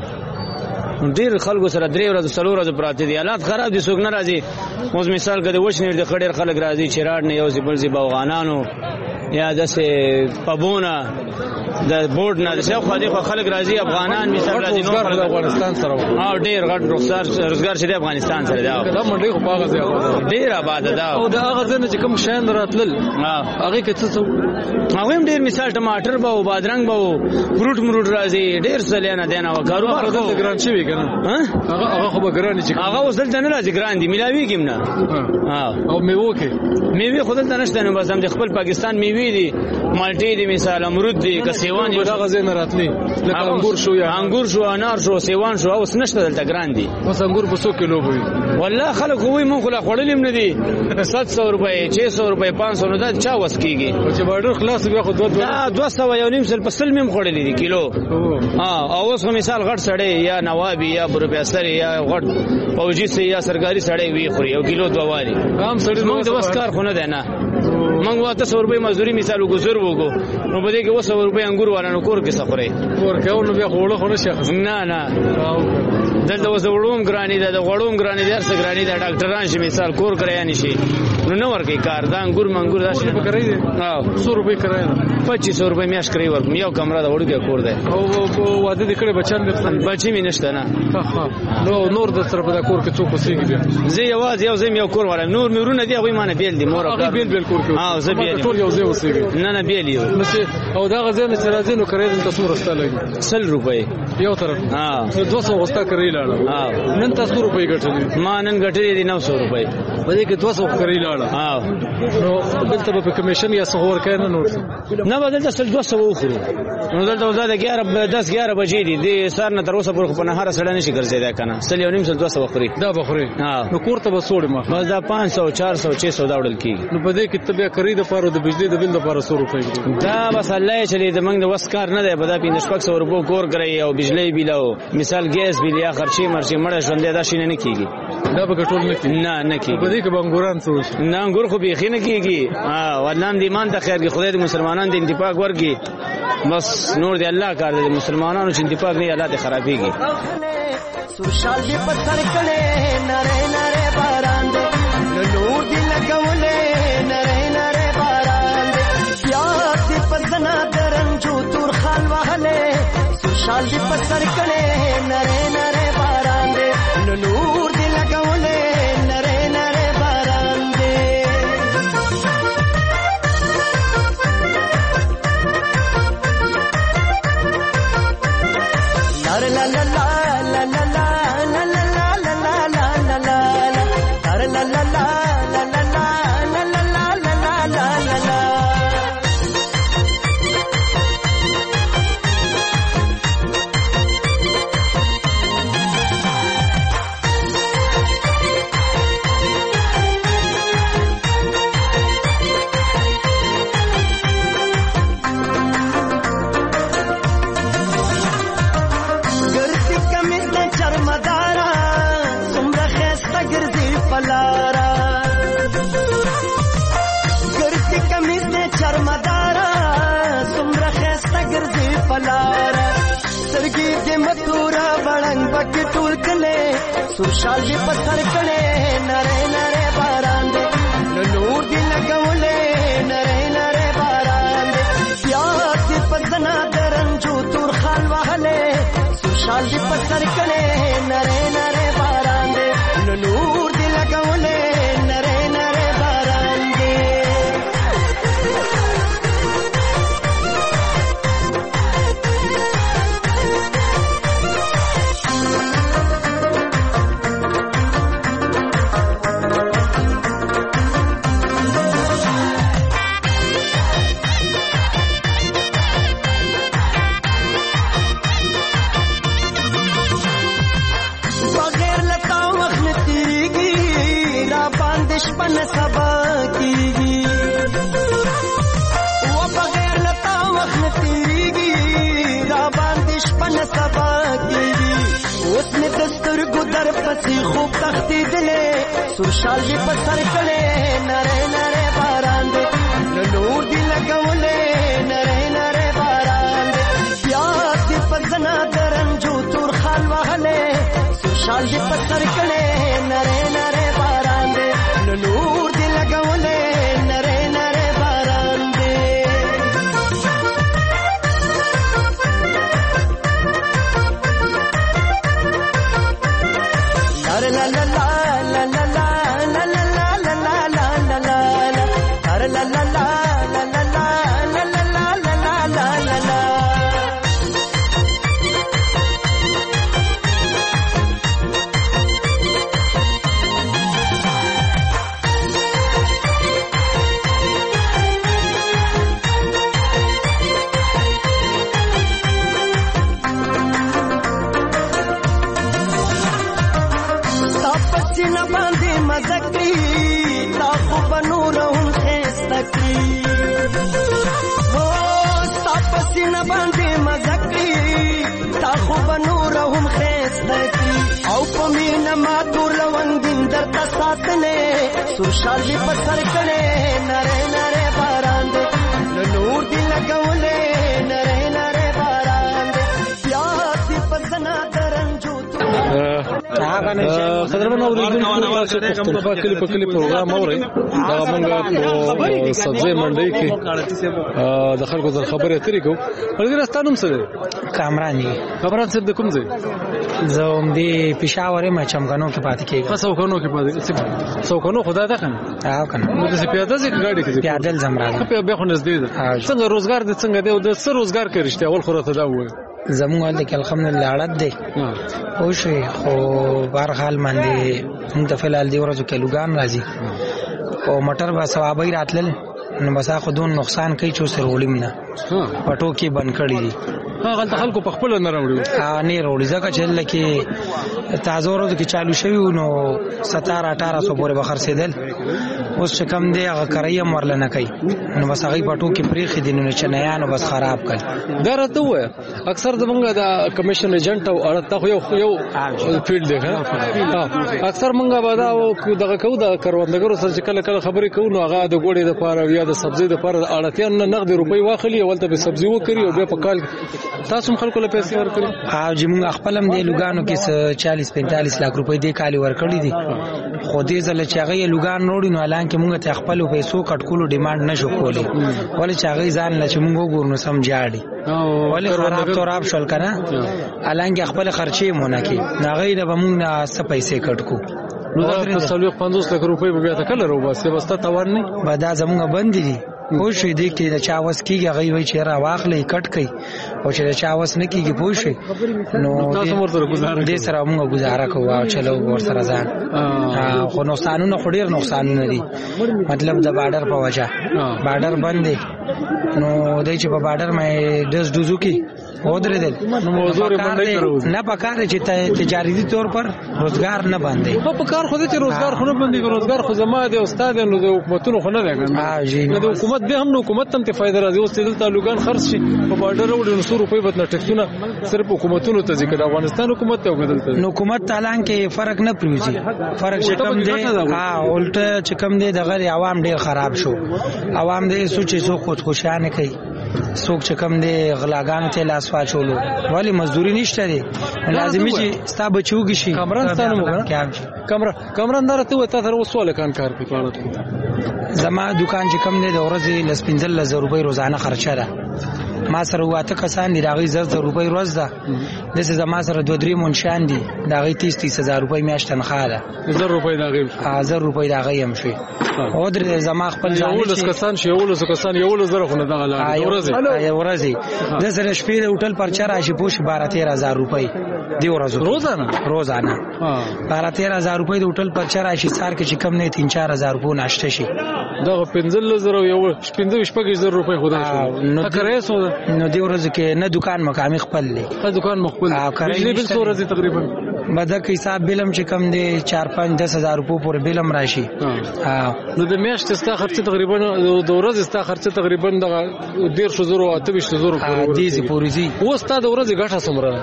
ډیر خلکو سره درې ورځې څلور ورځې پراته دي حالات خراب دي څوک نه راځي اوس مثال کده وښنیر د خډیر خلک راځي چې راډ نه یو ځبل زی باغانانو یا دسه پبونه د بورډ نه څو خو دي خلک راځي افغانان مثال راځي نو د افغانستان سره ها ډیر غټ روزګار روزګار چې د افغانستان سره دا دا منډي خو باغ زیات ډیر آباد ده او دا هغه ځنه چې کوم شاین راتلل ها هغه کې څه هغه ډیر مثال ټماټر به او بادرنګ به فروټ مروټ راځي ډیر سلیانه دینه او کاروبار د ګران شوی کنه هغه هغه خو به ګران چې هغه وصل ته نه راځي ګران دي ملاوي کېم نه ها او میوه کې میوه خود ته نشته نو بس هم د خپل پاکستان میوه دي مالټي دي مثال امرود دي کسيوان دي هغه ځای راتلی لکه انګور شو یا انګور شو انار شو سیوان شو اوس نشته دلته ګران دي اوس انګور په څو کیلو وي والله خلک وای مونږ خلا خړلیم نه دي سات سو روپے چھ سو روپے پانچ سو نو دا چا وس کیږي چې بارډر خلاص بیا خو دوه دوه سو یو نیم سل په سل مم خړلې دي کیلو ها او اوس مثال غټ سړی یا نوابي یا پروفیسور یا غټ فوجي سي یا سرکاري سړی وی خوري یو کیلو دوه واري عام سړی نو د وس کار خونه ده نه مونږ واته سو روپے مزدوري مثال وګزور وګو نو بده کې وسو روپے انګور ورانو کور کې سفرې کور کې نو بیا خوړه خونه شي نه نه دلته وسوړوم ګرانی ده د غړوم ګرانی ده سره ګرانی ده ډاکټران شي مثال کور کړی نشي نو نو ورکې کار دا انګور منګور دا شي په کوي ها سو روپے کرایا پچیس سو روپے میاش کوي ورک یو کمره دا وړو کې کور ده او واده د کړه بچان به بچی مې نشته نه نو نور د سره په کور کې څوک وسیږي بیا زه یواز یو زم یو کور ورم نور مېرونه دی هغه مانه بیل دي مور هغه بیل بیل کور کې ها زه بیل ټول یو ځای وسیږي نه نه بیل یو او دا غزه نه راځي نو کړی د تاسو رسته لګي سل روپے یو طرف ها دوه سو وستا کړی لاله ها نن تاسو روپے ګټلې ما نن ګټلې دي نو سو روپے په دې کې دوه سو کړی لاله ولاړه نو دلته به کمیشن یا څه ورکړي نه نور نه بدل تاسو دوه سو وخورو نو دلته دا اګیاره دس اګیاره بجې دي د سار نه تر اوسه پورې په نهار سره نشي ګرځیدا کنه سل یو نیم سل دوه سو وخوري دا بخوري نو کور ته به سوړې ما بس دا پانچ سو چار سو چھ سو دا وړل کیږي نو په دې کې تبیا کری د پاره د بجلی د بل د پاره سو روپۍ دا بس الله چې د موږ د وسکار نه دی په دا پینځه شپږ سو روپو کور کوي او بجلی بیلو مثال ګیس بیل یا خرچي مرچي مړه ژوندې دا شینه نه کیږي دا به ټول نه کیږي نه نه کیږي په دې کې بنګوران څه نه انګور خو به خینه کیږي ها ولنام دی مان ته خیر کې خدای د مسلمانانو د انتفاق ورګي بس نور دی الله کار دی مسلمانانو چې انتفاق نه حالات خرابېږي سوشال دی پتھر کړي نره نره باران دی نور دی لګولې نره نره باران دی یاد دی پزنا درنجو تور خال وهله سوشال دی پتھر کړي نره نره باران دی نور دی لګولې نره نره باران دی لا لا لا سوشال دی پتھر کړي نره نره باران دی نور دی لګولې نره نره باران دی یاد دی پزنا درنجو تور خال وهله سوشال دی پتھر کړي نره نره باران دی نور دی لګولې نره نره باران دی पन सबा कीगी वो बगैर लता वक्त तेरीगी राबांदिश पन सबा कीगी उसने दस्तूर गुदर पसी खूब तख्ती दिले सुशाल जी पत्थर कड़े नरे नरे बारान दे नूर दी लगवले नरे नरे बारान दे प्यार दी पजना दरंजू तुर खाल वहले सुशाल जी पत्थर कड़े नरे नरे बारान दे नूर दी लगवले नरे नरे बारान दे ला ला ला ला ला ला ला ला ला ला ला ला ला ला ला ला ला ला न बांधे मजकी ताकू बनू रहूं खेस्तकी हो तापसी न बांधे मजकी ताकू बनू रहूं खेस्तकी औ पमी न मातू लवंगिन दर तसातने सुशाल जी पत्थर कड़े नरे नरे बारान दे नूर दी लगवले नरे नरे बारान दे प्यार दी पसना दरंजू قدرمن اوریدونکو تاسو په کلی په کلی پروګرام اورئ دا موږ په سبزی منډي کې د خلکو د خبرې اترې کوو ولګر ستانم سره کامران دي کامران څه د کوم ځای زوم دی پېښور ما چمګانو کې پاتې کېږي تاسو کونو کې پاتې څو کونو خدای ته کنه ها کنه نو د پیاده ځکه ګاډي کې پیاده زمرا په به خو نږدې ده څنګه روزګار دې څنګه دی او د سر روزګار کې رښتیا اول خو راته دا وایي زموږ ولته کې الحمدلله اړه ده او شي خو بهر حال باندې موږ ته فلال دی ورځو کې لوګان راځي او موټر به ثوابي راتلل نو بس خو دون نقصان کوي چې سر وړم نه پټو کې بند کړی دي هغه ته خلکو په خپل نه راوړي ها نه راوړي ځکه چې لکه تازه ورځ کې چالو شوی نو ستاره اٹھارہ سو پورې بخر سیدل اوس چې کم دی هغه کرایم ورل نه کوي نو بس هغه پټو کې پریخي دي نو چې نه نو بس خراب کړي دا راته وای اکثر زمونږ د کمیشن ایجنټ او اړه یو یو فیلډ دی ها اکثر مونږه بادا او دغه کو د کروندګرو سره چې کله کله خبرې کوو نو هغه د ګوړې د پاره یا د سبزی د پاره اړتیا نه نقد روپۍ واخلي ولته به سبزی وکړي او بیا په کال تاسو خلکو له پیسې ورکړي ها چې موږ خپلم دی لوګانو کې چالیس پینتالیس لک روپۍ دی کال ورکړي دي خو دې ځل چې هغه لوګان وروړي نو الان کې موږ ته خپل پیسو کټکولو ډیماند نشو کولی ولې چې هغه ځان له چې موږ وګورنو سم جاړي ولې خراب توراب شول کنه الان کې خپل خرچې مونږ کې هغه د موږ نه څه پیسې کټکو نو دا څلوي پنځوس لک روپۍ به بیا ته کله روباسي بس ته توان نه به دا زموږ بند دي پوه شئ دې کې د چا وس کېږي هغه وایي چې را واخلئ کټ کوي او چې د چا وس نه کېږي پوه شئ نو دې سره موږ ګزاره کوو او چلو ورسره ځان خو نقصانونه خو ډېر نقصانونه دي مطلب د باډر په وجه باډر بند دی نو دی چې په باډر مې ډز ډوزو کې ودرېدل نه پکار دی چې تجارتي طور پر روزګار نه باندې په کار خو دې چې روزګار خو نه باندې روزګار خو زما دی استاد نو د حکومتونو خو نه دی د حکومت به هم نو حکومت هم ته فائدہ راځي اوس دې تعلقان خرڅ شي په باډر وړي نو څو روپۍ بدنه ټکسونه صرف حکومتونو ته ځکه د افغانستان حکومت ته وګدل نو حکومت تعالی کې فرق نه پریوزي فرق چې کم دی ها الټه چې کم دی د غیر عوام ډیر خراب شو عوام دې سوچي سو خودکشانه کوي څوک چې کم دی غلاګانو ته لاس واچولو ولی مزدوري نشته دی لازمي چې ستا بچوږي شي کمران ستانه کمران کمران درته وته تر وسوله کان کار کوي زما دکان چې کم دی د ورځې لس پنځه لس روپۍ روزانه خرچه ده ما سره واته کسان دي داغي زر زر روپۍ روز ده د څه زما سره دوه درې مونشان دي داغي تیس تیس هزار روپۍ میاشت تنخواه ده زر روپۍ داغي زر روپۍ داغي هم شي او در زما خپل ځان یولس کسان شي یولس کسان یولس زر خو نه دغه لاره ورځي ورځي د سره شپې د هوټل پر چر راشي پوش بارہ تیرہ هزار روپۍ دی ورځو روزانه روزانه بارہ تیرہ هزار روپۍ د هوټل پر چر راشي سار کې چې کم نه تین چار هزار روپۍ ناشته شي دغه پنځل زر یو پنځه شپږ زر روپۍ خدا شو نو کرایسو نو دی ورځ کې نه دکان مقامي خپل دی ها دکان مخبل بجلی بل څو ورځې تقریبا بده کې حساب بلم چې کم دی چار پنځه دس هزار روپۍ پورې بلم راشي ها نو د میاشتې ستا خرچ تقریبا د ورځې ستا خرچ تقریبا د ډیر شو زرو اته ویشت زرو پورې دی زی پورې زی و ستا د ورځې ګټه سمره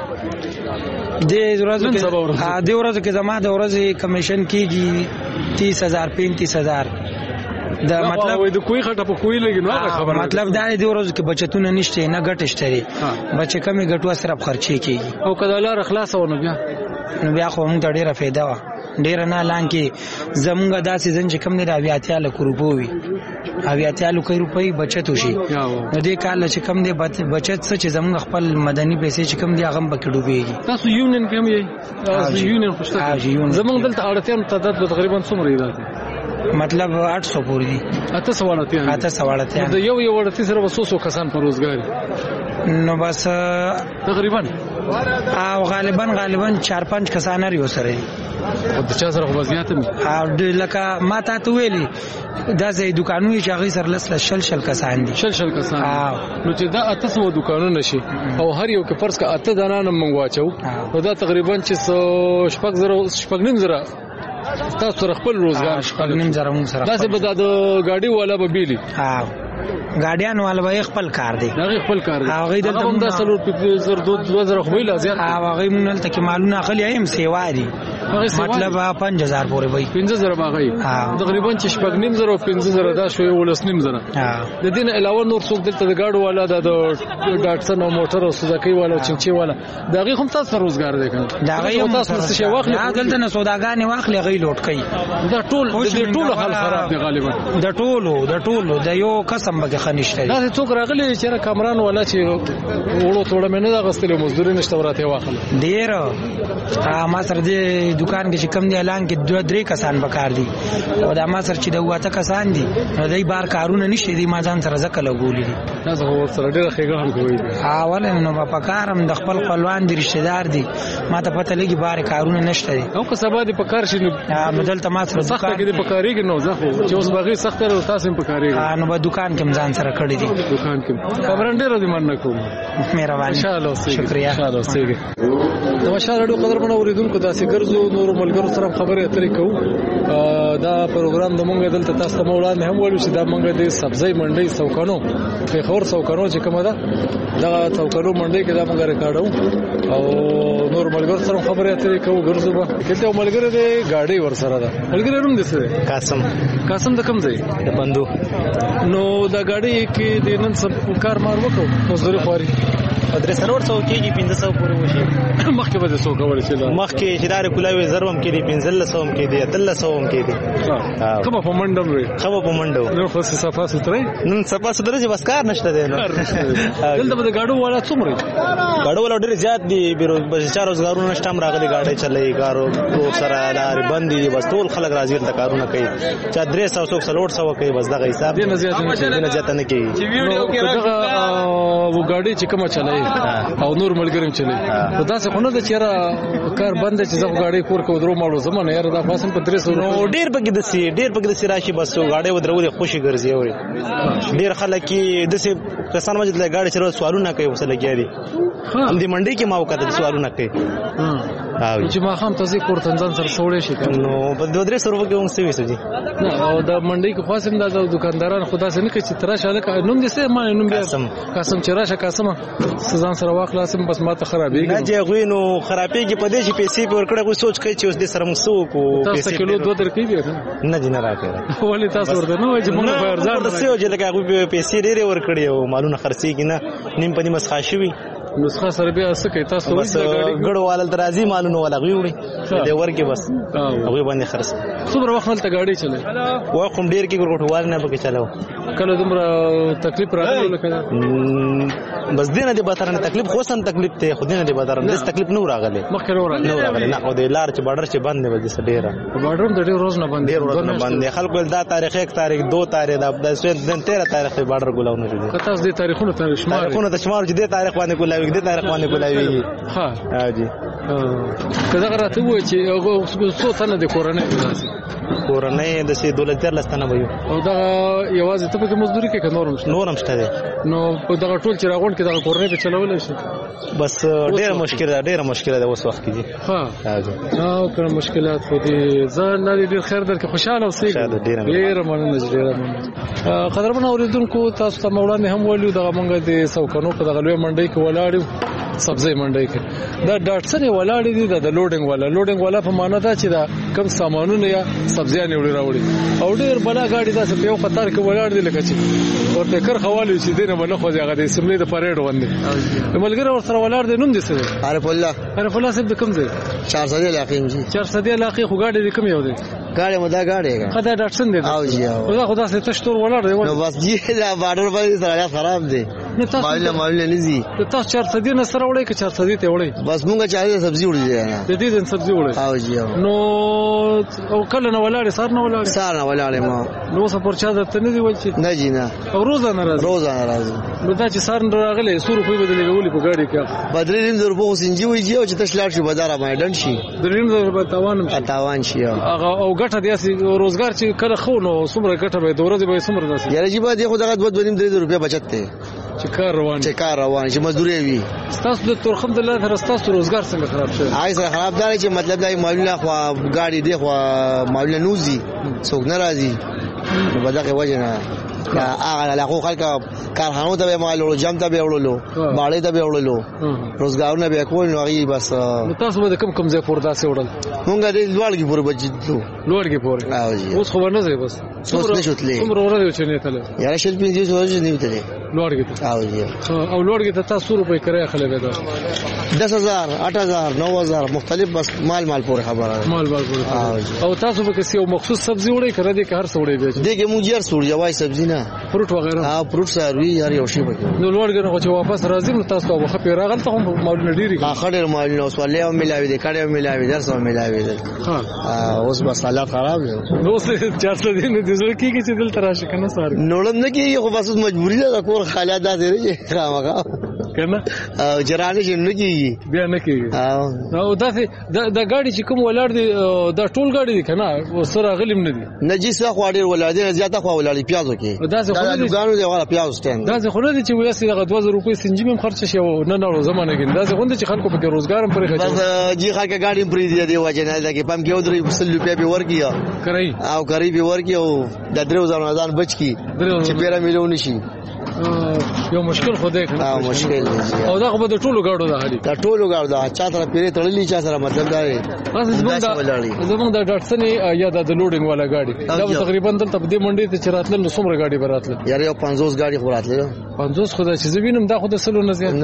د ورځې کې ها د ورځې کې زما د ورځې کمیشن کیږي تیس هزار پینتیس هزار دا مطلب د کوی خټه په کوی لګي نو خبره مطلب دا دی ورځ کې بچتونه نشته نه ګټ شته بچ کمی ګټو صرف خرچي کیږي او کداله خلاصونه بیا نو بیا خو موږ ډیره فایده وا ډیر نه لان کې زمونږ داسې ځن چې کم نه راوي اتیاله کروبوي اوی اتیاله کوي روپۍ بچت وشي نو دې کال چې کم دی بچت څه چې زمونږ خپل مدني پیسې چې کم دی هغه بکې ډوبېږي تاسو یونین کوم یې تاسو یونین خوشته زمونږ دلته اړتیا تعداد تقریبا څومره دی مطلب آٹھ سو پوری دی اته سوالتیان اته سوالتیان د یو یو ورته سره وسوسو کسان په روزګاری نو بس تقریبا او غالبا غالبا چار پنځ کسان لري سره او د چا سره وضعیت او د لکه ما ته تو ویلي دا زې دکانونه چې هغه سره لس شل شل کسان دي شل شل کسان نو چې دا اته سو دکانونه شي او هر یو کې فرض کا اته دانه منغواچو نو دا تقریبا چې شپږ زره شپږ نیم زره تاسو سره خپل روزګار شپږ نیم زره مون سره دا څه به د گاډي والا به بیلی ها ګاډیان والا به خپل کار دی دا خپل کار دی هغه د هم د سلور په زر دوه زره خو ویل زیات هغه مونږ ته کې مالونه اخلي ایم سیواري مطلب پنځه هزار پورې وای پنځه زره باغی تقریبا چې شپږ نیم زره پنځه زره دا شوی ولس نیم زره د دین علاوه نور څوک دلته د گاډو والا د ډاټسن او موټر او سوزاکی والا چنچي والا دا غي هم تاسو روزګار دی کنه دا غي هم تاسو څه واخلي دلته نه سوداګانې واخلي غي لوټ کوي دا ټول د ټول حال خراب دی غالبا د ټولو د ټولو د یو قسم به خنشته دا څوک راغلي چې کامران ولا چې وړو توړه مې نه غستلې مزدوري نشته ورته واخلي ډیر ما سره دې دکان کې چې کم دی اعلان کې دوه درې کسان پکار دي او دا ما سره چې د واته کسان دي نو دای بار کارونه نشي دي ما ځان سره زکه لګولې دي تاسو هو سره ډېر ښه هم کوي اول نو په کارم د خپل خپلوان دي رشتہ دار دي ما ته پته لګي بار کارونه نشته دي او که سبا دي په کار شي نو بدل ته ما سره سخت کې دي په کاري کې نو زه چې اوس باغی سخت او تاسو په کاري نو په دکان کې ځان سره کړی دي دکان کې خبرن ډېر دي مننه کوم مهرباني ان شاء الله شکریا ان شاء الله سیګه د مشال اډو قدر باندې اوریدونکو داسې ګرځو نور ملګرو سره خبرې اترې کوو دا پروګرام د مونږ دلته تاسو ته وړاندې هم وایو چې دا مونږ د سبزی منډي سوکانو په خور سوکانو چې کومه ده دا سوکانو منډي کې دا مونږ ریکارډو او نور ملګرو سره خبرې اترې کوو ګرځو به کله ملګری د گاډي ور سره ده ملګری روم دي سره قاسم قاسم د کوم ځای د بندو نو دا گاډي کې د نن سب کار مار وکړو مزدوري خوري درې سرور څو کېږي پنځه سوه پورې وشي مخکې به څو کول شي مخکې چې دار کولاوي زرم کې دي پنځه سوه هم کې دي اتل سوه هم کې دي کومه په منډم وي کومه په منډو نو خو صفه ستري نن صفه ستري چې بس کار نشته دی دلته به گاډو والا څومره گاډو والا ډېر زیات دي بس چار روزګارونه نشته هم راغلي گاډي چلای کارو ټول سره لارې بند دي بس ټول خلک راځي ته کارونه کوي چا درې سوه څوک سلوټ سوه کوي بس دغه حساب دې نه زیات نه زیات نه کوي دغه و گاډي چې کومه چلای او نور ملګریم چلی نو دا څه خونه د چیرې کار بند چې زه غاډي کور کو درو ماړو زمونه یاره دا فاصله په درې سو نو ډیر بګی د سی ډیر بګی د سی راشي بس غاډي ودرولې خوشي ګرځي اوري ډیر خلک کې د سی کسان مجد له غاډي چر سوالونه کوي وسله کېږي هم دې منډي کې ما وکړه سوالونه کوي او چې ما هم تاسو کور تنځن سره سوړې شي نو په دوه درې سو روپے کې هم سوي سږي او دا منډي کې خاصم دا دکانداران خدا سره نه کوي چې تراشه لکه نوم دې سه ما نوم قاسم قاسم چراشه قاسم سزان سره واخلاصم بس ما ته خرابېږي نه چې غوي نو خرابېږي په دې چې پیسې په ورکړه کوئی سوچ کوي چې اوس دې سره مسو کو پیسې کیلو دوه درکې دي نه دي نه راکړه ولې تاسو ورته نو چې موږ په ارزان تاسو یو چې لکه غوي پیسې ډېرې ورکړي او مالونه خرڅېږي نه نیم په نیمه خاصوي نسخه سره بیا څه کوي تاسو بس ګړو والل درازي مالونه ولا غوي وړي دې ورکه بس هغه باندې خرڅ څومره وخت ملته گاډي چلے وای کوم ډیر کې ګټوال نه پکې چلاو کله دومره تکلیف راغلی لکه بس دینه دې باتره نه تکلیف خو سم تکلیف ته خو دینه دې باتره نه تکلیف نه راغلی مخکې نه راغلی نه راغلی نه او دې لار چې بارډر چې بند دی بس ډیره بارډر د ډیر روز نه بند دی روز نه بند دی خلکو دا تاریخ یک تاریخ دو تاریخ د سوین تیرہ تاریخ په بارډر ګلاونه دي کته دې تاریخونه تاریخ شمار تاریخونه د شمار چې دې تاریخ باندې ګلاوي دې تاریخ باندې ګلاوي ها ها جی کله راته وای چې هغه څو تنه د کورنۍ کورنۍ د سي دولت تر لستانه وي او دا یوازې ته په مزدوري کې نورم شته نورم شته نو په دغه ټول چې راغون کې دغه کورنۍ په چلول شي بس ډېر مشکل ده ډېر مشکل ده اوس وخت کې ها او کوم مشکلات خو دې ځان نه ډېر خیر درکې خوشاله اوسې ډېر مننه ډېر مننه قدرمن اوریدونکو تاسو ته مولانا هم ویلو دغه مونږ د سوکانو په دغه لوی منډي کې ولاړو سبزی منډي کې دا ډاټسن ولاړ دي د لوډینګ والا لوډینګ والا په معنا دا چې دا کم سامانونه یا سبزیان وړي راوړي او ډېر بلا غاډي دا په یو قطار کې ولاړ دي لکه چې ورته کر خوالي چې دینه باندې خو ځای غدي سملي د پریډ باندې ملګری ور سره ولاړ دي نوم دي څه عارف الله عارف الله صاحب د کوم ځای چار سو دی علاقې جی چار سو دی علاقې خو غاډي دي کوم یو دي غاډي مدا غاډي خدای ډاټسن دي او جی خدا خدا څه تشتور ولاړ دی نو بس جی دا بارډر باندې سره خراب دي ماله ماله نزي تاسو چار سو دی نه سره وړي که چار سو دی ته وړي بس مونږه چا سبزی وړي دي د دې سبزی وړي او جی نو او کله نه ولاړ سار نه ولاړ سار نه ولاړ ما نو څه پرچا درته نه دی ول چې نه جی نه او روزانه راځي روزانه راځي نو دا چې سار راغله سور په بدلې غولې په گاډي کې بدرین در په سنجي وي جی او چې تشلار شي بازار باندې ډن شي درین در په تاوان شي تاوان شي هغه او ګټه دي روزګار چې کله خو نو څومره ګټه به دورځي به څومره داسي یاره جی به دغه دغه دوه دوه نیم روپیا بچت ته چې کار روان چې کار روان چې مزدوري وي تاسو د تورخم د لاره تاسو روزګار څنګه خراب شوی آی سره خراب دی چې مطلب دا معلومه خو ګاډي دی خو معلومه نوزي څوک ناراضي نو بدغه وجه نه هغه علاقو خلک کارخانو ته مال ورو جام ته به وړلو باړې ته به وړلو روزګارونه به کول نو غي بس تاسو به کوم کوم ځای پور داسې وړل مونږ دې لوړګي پور بچو لوړګي پور اوس خو نه ځای بس اوس نه شوتلې څومره ورته چې نه تله یاره شل پنځه ورځې نه وتلې لوړګي ته او جی او لوړګي ته تاسو روپے کرای خلې به دا دس هزار آٹھ ہزار نو ہزار مختلف بس مال مال پور خبره مال مال پور او تاسو به کسي او مخصوص سبزی وړي کړی دي که هر څه وړي به دي کې مونږ یې سوړ جوای سبزی نه فروټ وغیرہ ها فروټ ساروي هر یو شی پکې نو لوړ غنه چې واپس راځي نو تاسو به خپې راغل ته هم مالونه ډیری ها خړې مالونه اوس ولې هم ملاوي دي کړه هم ملاوي درس هم ملاوي دي ها اوس بس حالات خراب دي نو اوس چار سو دین د زړه کېږي چې دلته راشي کنه سار نوړم نه کېږي خو بس مجبوری ده کور حالات داسې دي خامخا کنه او جرانه شي نه کېږي بیا نه کېږي او داسې د ګاډي چې کوم ولاړ دي دا ټول ګاډي دي کنه سره غلیم نه دي نجیس خو ډیر ولادي زیاته خو ولادي پیازو کې دا څه خو دي ګانو دی ولا پیاز ستند دا څه خو نه دي چې ویاسي دغه دوه زره روپۍ سنجیم خرچ شي او نه نه زمانه کې دا څه غونډه چې خلکو په روزګار هم پرې بس جی خلک ګاډي پرې دی دی وجه نه لګي پم کې ودرې وسل روپیا به ورکیا کوي او کوي به ورکی او د درو ځان ځان بچ کی چې پیرا میلیون شي یو مشکل خو دی کنه او مشکل دی او دا خو د ټولو ګاډو د حالي د ټولو ګاډو دا چا تر پیری تړلې چا سره مطلب دا دی زمونږ د ډاټسن یا د لوډینګ والا ګاډي دا تقریبا دلته په دې منډي ته چراتل نو څومره ګاډي براتل یاره یو پنځوس ګاډي خو راتله پنځوس خو دا چې زوینم دا خو د سلو نه زیات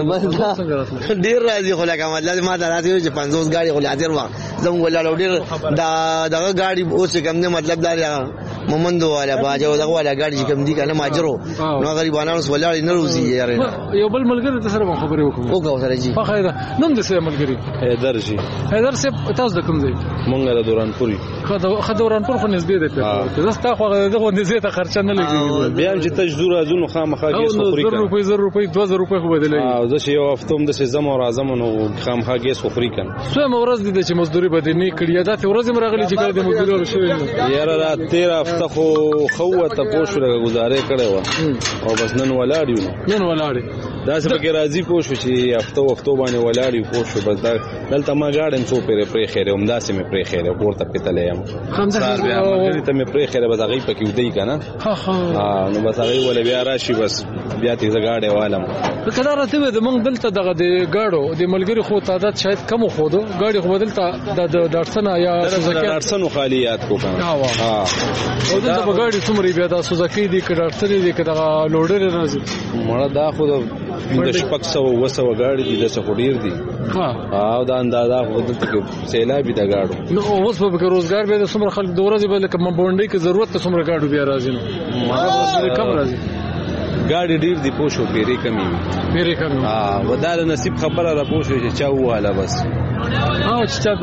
ډیر راځي خو لکه مطلب ما دا راځي چې پنځوس ګاډي خو حاضر و زموږ ولاړ ډیر دا دغه ګاډي اوس کوم نه مطلب دا مومندو والا باجو دغه والا ګاډي کوم دي کنه ماجرو نو غریبانو ولاړ نه روزي یاره یو بل ملګری ته سره خبرې وکړو وکړو سره جی په خیره نوم دې سره ملګری حیدر جی حیدر سه تاسو د کوم ځای مونږ د دورانپوري خو دورانپور خو نسبی دی په زه تا خو دغه نسبی ته خرچه نه لګي بیا هم چې تجدور ازونو خامخا ګیس خوري کنه زر روپۍ زر روپۍ دوه زره روپۍ خو بدلې او زه چې یو هفتوم د زم او راځم نو خامخا ګیس خوري کنه څو مورز دي چې مزدوري بده نه کړی دا ته ورځ مرغلي چې کړه د مزدوري شوی یاره را تیرا هفته خو خو ته پوښ لګه گزارې کړې و او بس نن ولاړیو نن ولاړی دا څه پکې راځي پوښ چې هفته هفته باندې ولاړیو پوښ بس دا دلته ما ګاډم څو پرې پرې خیره هم داسې مې پرې خیره ورته پته لیم خمسه بیا مې ته مې پرې خیره بس هغه پکې ودی کنه ها ها نو بس هغه ول بیا راشي بس بیا ته زګاډه والم کله راته د مونږ دلته دغه د ګاډو د ملګری خو تعداد شاید کم خو دو ګاډي خو دلته د ډاټسن یا سوزاکی ډاټسن خالیات کو کنه ها او دلته په ګاډي څومره بیا د سوزاکی دی ک ډاټسن دی ک دغه لوډر راځي مړه دا خو د شپږ سو وسو ګاډي دي د څه ډیر دي ها او دا اندازه خو دلته کې سیلابي د ګاډو نو اوس په روزګار به د څومره خلک د ورځې به لکه مبونډي کې ضرورت ته څومره ګاډو بیا راځي نو مړه کم راځي ګاډي ډیر دی پوښو پیری کمی پیری کمی ها ودار نصیب خبره را پوښو چې چا واله بس ها چې چا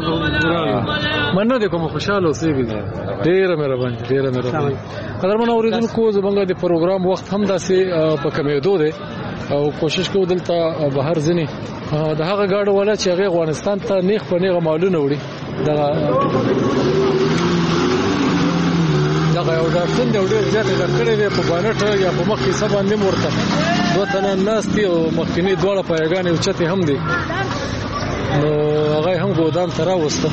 مننه دې کوم خوشاله اوسېږي ډیر مهرباني ډیر مهرباني قدرمن اوریدونکو زمونږ د پروګرام وخت هم داسې په کمیدو دی او کوشش کوو دلته بهر ځنی د هغه ګاډو ولا چې هغه افغانستان ته نیخ په نیغه مالونه وړي دا دا یو ډاکټر دی ډېر زیات ډاکټر دی په باندې یا په مخ کې سبا باندې مرته دوه تنه ناس دي او مخکینی دواړه پایګانې او چته هم دي نو هغه هم ګودام ته راوسته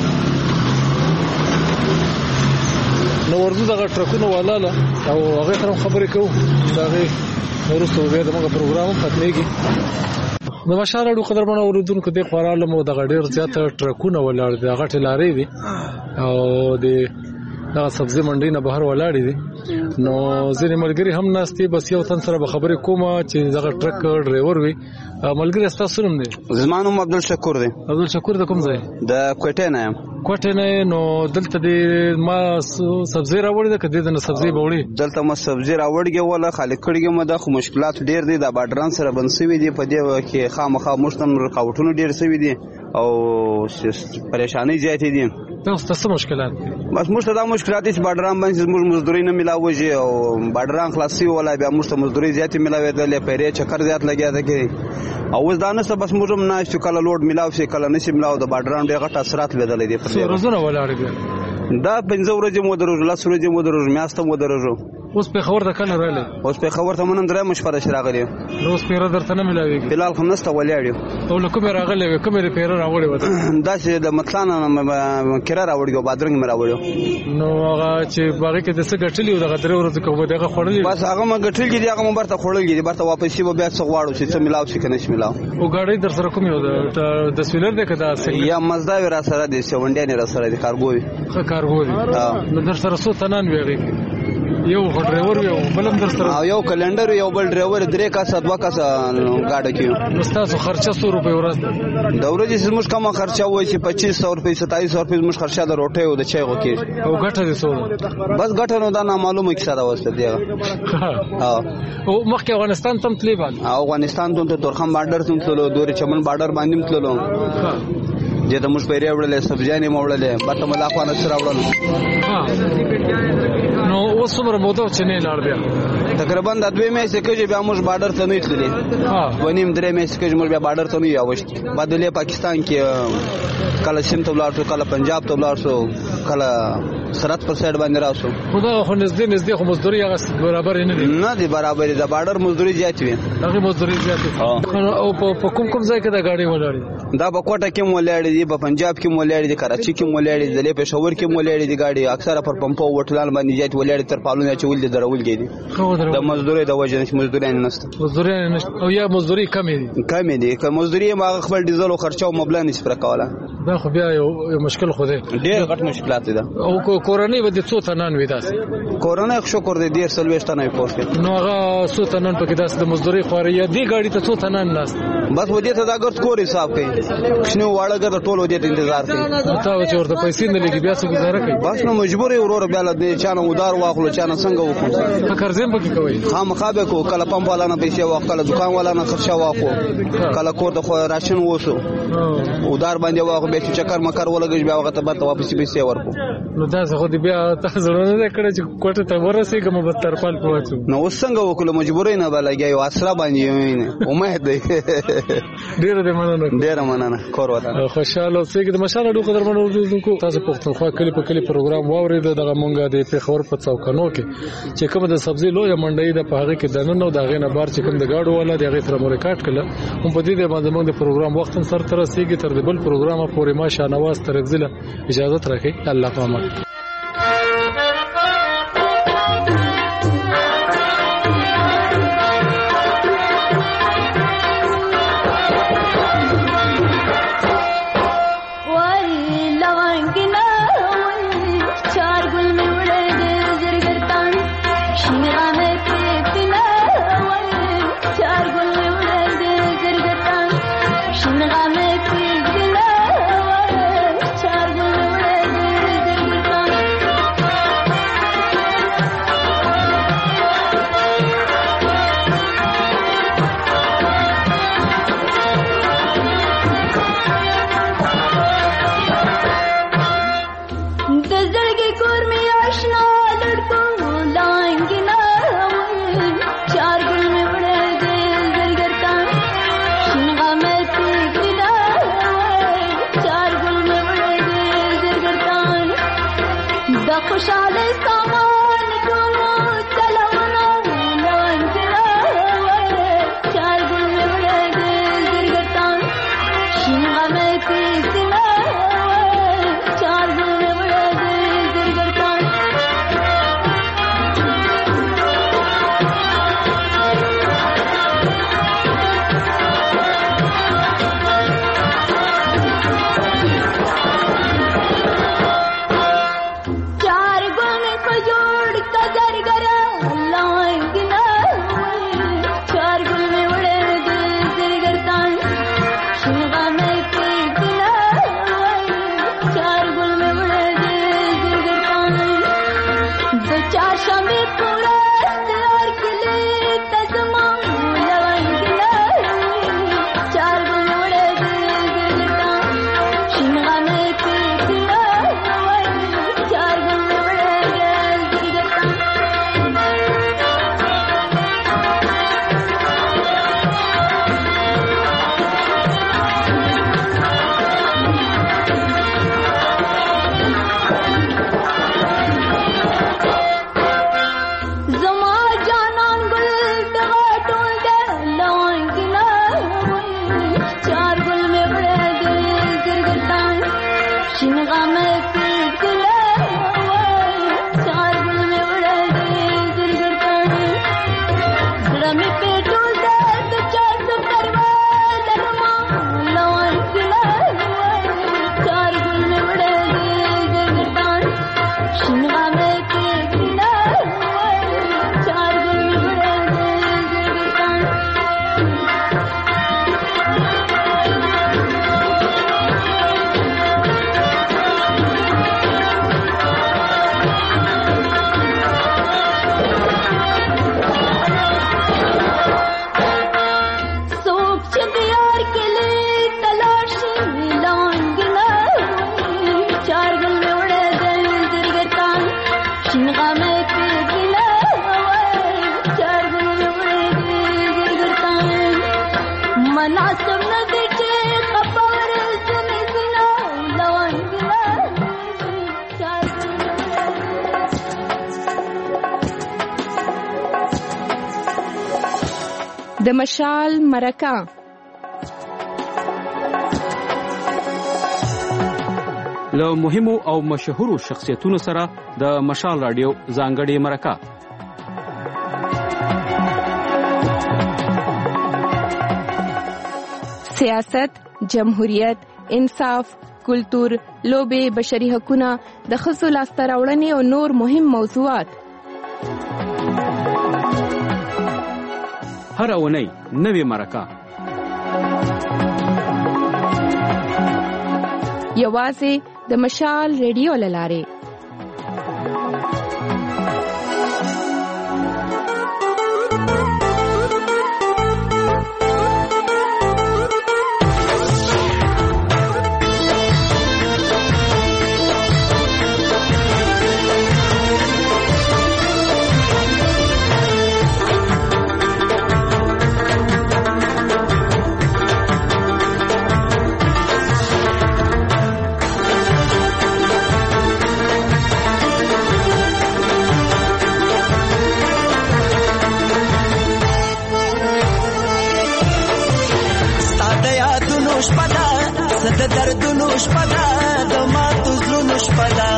نو ورځو دغه ټرکونه ولاله او هغه سره خبرې کوو دا هغه ورسته بیا دغه پروګرام ختمېږي نو بشاره قدرمن اوریدونکو د خوراله مو دغه ډېر زیات ټرکونه ولاړ دي هغه ټلارې دي او د دا سبزی منډي نه بهر ولاړې دي نو ځینې ملګری هم ناستي بس یو تن سره به خبرې کومه چې دغه ټرک ډرایور وي ملګری ستاسو نوم دی زما نوم عبدالشکور دی عبدالشکور د کوم ځای د کوټې نه یم کوټې نه نو دلته د ما سبزی راوړې ده کدی د سبزی بوړي دلته ما سبزی راوړګه ولا خالق کړګه ما د خو مشکلات ډیر دي د بادران سره بنسوي دي په دې کې خامخا مشتم رقاوټونه ډیر سوي دي او پریشانی زیاتې دي تاسو تاسو مشکلات بس مشته دا مشکلات چې بادران باندې موږ مزدوري نه ملاوي او بادران خلاصي ولا بیا مشته مزدوري زیاتې ملاوي دلې پیرې چکر زیات لګیا ده کې او اوس دا نه بس موږ هم نه چې کله لوډ ملاوي شي کله نشي ملاو د بادران ډېر غټ اثرات لیدل دي په دې ورځونه ولاړ دي دا پنځه ورځې مو درو لاس ورځې مو درو میاشت مو درو اوس په خبر ته کله راغلی اوس په خبر ته مونږ درې مشوره شراغلی نو اوس پیره درته نه ملاويږي بلال خو نسته ولاړ او لکه مې راغلی کوم ری پیره راوړی وته دا چې د متلانه کړه راوړی بادرنګ مې راوړی نو هغه چې باغې کې د څه ګټلی او د غدرې ورځ کومه دغه خړلې بس هغه ما ګټلې دي هغه مبرته خړلې دي برته واپس شي بیا څه غواړو چې څه ملاو شي کنه شي ملاو او ګاډي در سره کوم یو د سویلر ده کدا یا مزدا ور سره دي سونډیا نه سره دي کارګو ښه کارګو دي نو در سره څو تنان ویږي یو ډرایور یو بلم در سره او یو کلندر یو بل ډرایور درې کاسه دوه کاسه گاډه کیو. نو تاسو خرچه څو روپے ورځ ده؟ د ورځې زموږ کوم خرچه وای چې پچیس سو روپے ستایس سو روپے زموږ خرچه د روټي او د چای غو کې. او ګټه دې څو؟ بس ګټه نو دا نامعلومه کیسه ده واسطه دی. ها او مخکې افغانستان تم تلی باندې افغانستان ته تورخم بارډر ته تللو دوري چمن بارډر باندې تللو. چې د موږ پیری وړلې سبزیانې موړلې بته ملا خو نه سره وړل. نو اوس څومره موده چې نه لاړ بیا تقریبا د دوه میاشتې کې بیا موږ بارډر ته نه تللې. ها ونیم درې میاشتې کې موږ بیا بارډر ته نه یاوښت. بدلې پاکستان کې کله سیم ته ولاړ شو کله پنجاب ته ولاړ شو کله سرحد پر سایډ باندې راشو. خدا خو نږدې نږدې خو مزدوري هغه برابر نه دي. نه دي برابر دي. د بارډر مزدوري زیات وي. هغه مزدوري زیات وي. او په کوم کوم ځای کې د گاډي ولاړې؟ دا په کوټه کې مولاړې دي په پنجاب کې مولاړې دي کراچي کې مولاړې دي د پېښور کې مولاړې دي گاډي اکثره پر پمپو وټلان باندې زیات ولاړې تر پالونه چې ول دي درول دي. د مزدوري د وجه نش مزدوري نه نشته. مزدوري نشته او یا مزدوري کمې دي. کمې دي که مزدوري ما خپل ډیزل او خرچه او مبلغ نشي پر کوله. دا خو بیا یو مشکل خو دی. ډېر غټ مشکلات دي. او کورنۍ به د څو تنان وي داسې؟ کورنۍ شکر دې ډېر سلويشت نه پوښتنه. نو هغه څو تنان پکې داسې د مزدوري خوري یا دی گاډي ته څو تنان ناست؟ بس ودې ته دا ګرځ کور حساب کوي. کښنه واړه ګر ټول ودې ته انتظار کوي. تا چې ورته پیسې نه لګي بیا څه گزاره کوي؟ بس نو مجبور یو ورور بیا له چانه ودار واخلو چانه څنګه وکړو. فکر زم پکې کوي. ها مخابه کو کله پمپ والا نه پیسې واخ کله دکان والا نه خرچه واخو کله کور ته راشن ووسو ودار باندې واخ به چکر مکر ولګش بیا وخت به واپس پیسې ورکو. نو دا څه خو دې بیا تاسو نه کړی چې کوټه ته ورسېږم به تر پال پوهڅو. نو اوس څنګه وکړو مجبورې نه بلګي او اسره باندې امید دی. ډیر دې مننه. ډیر مننه کور وته. خوشاله اوسئ د مشاله ډو قدر منو دونکو تاسو پښتونخوا کلی په کلی پروګرام واورید دغه مونږه د پیښور په څوکانو کې چې کوم د سبزی لوی منډي د پاغه کې دننه او دغه نه بار چې کوم د گاډو والا دغه تر مو ریکارډ کړه هم په دې باندې موږ د پروګرام وخت سره تر رسیدي تر بل پروګرام پورې ما شانواز ترغزله اجازه راکړي. الله پامان. شنغامه پیگیلا چار دن وړي ګرګرتا مناسب نه دي چې خبر زمي زنا لوان ګلا چار د مشال مرکه له مهمو او مشهورو شخصیتونو سره د مشال رادیو ځانګړې مرکه. سیاست، جمهوریت، انصاف، کلتور، لوبې، بشري حقونه، د ښځو لاسته راوړنې او نور مهم موضوعات. هر اونۍ نوې مرکه. یوازې د مشال ریډیو له لارې. د دردونو شپه ده د ماتو زړونو شپه ده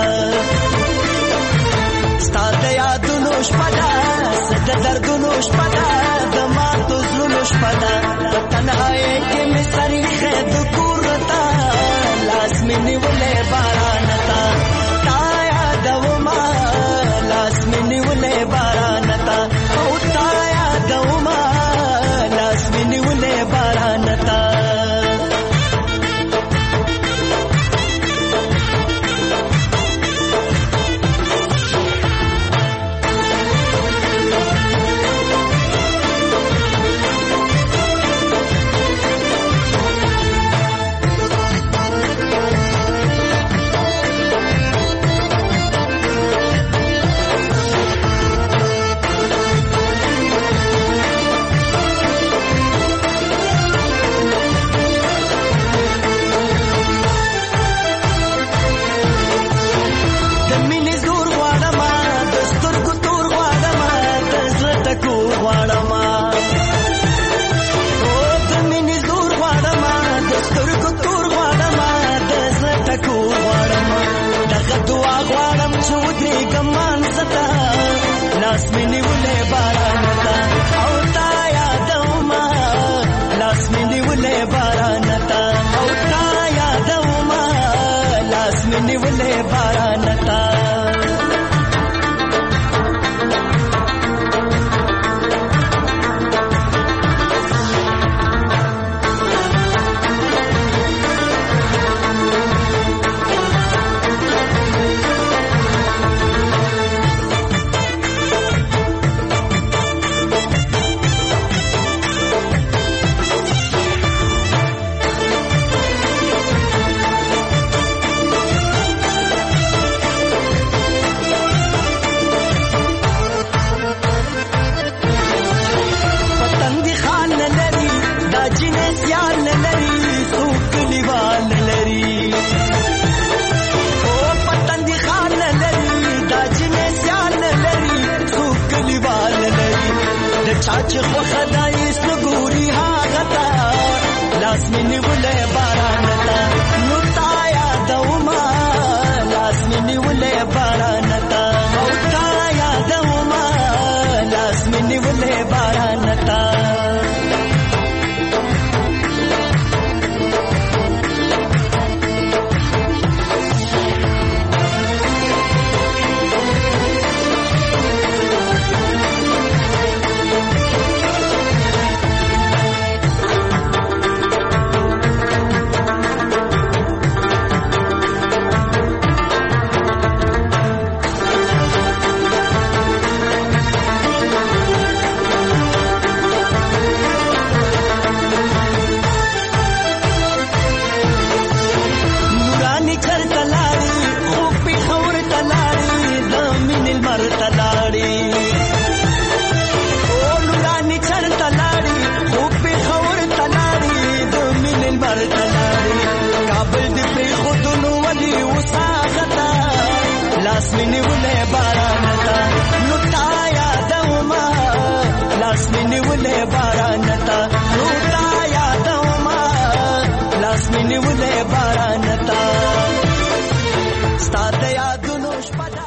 ستا د یادونو شپه ده د دردونو شپه ده د ماتو زړونو شپه ده په تنهایۍ کې مې سر ایښی د کور ته لاس مې نیولی باران ته تا یادومه لاس مې نیولی باران ته او تا یادومه لاس مې نیولی باران ته دعا غواړم چې ودرېږم مانځته لاس مې نیولی باران ته او تا یادومه لاس مې نیولی باران ته او تا یادومه لاس مې نیولی باران ته چې خوښه ده یې سګوري هغه ته لاس مې نیولی باران ته نو تا یادومه لاس مې نیولی باران ته او تا یادومه لاس مې نیولی باران ته نیولې باران تا نو تا یادوما لاس می نیولې باران تا نو تا یادوما لاس می نیولې باران تا ستاد یادونو شپه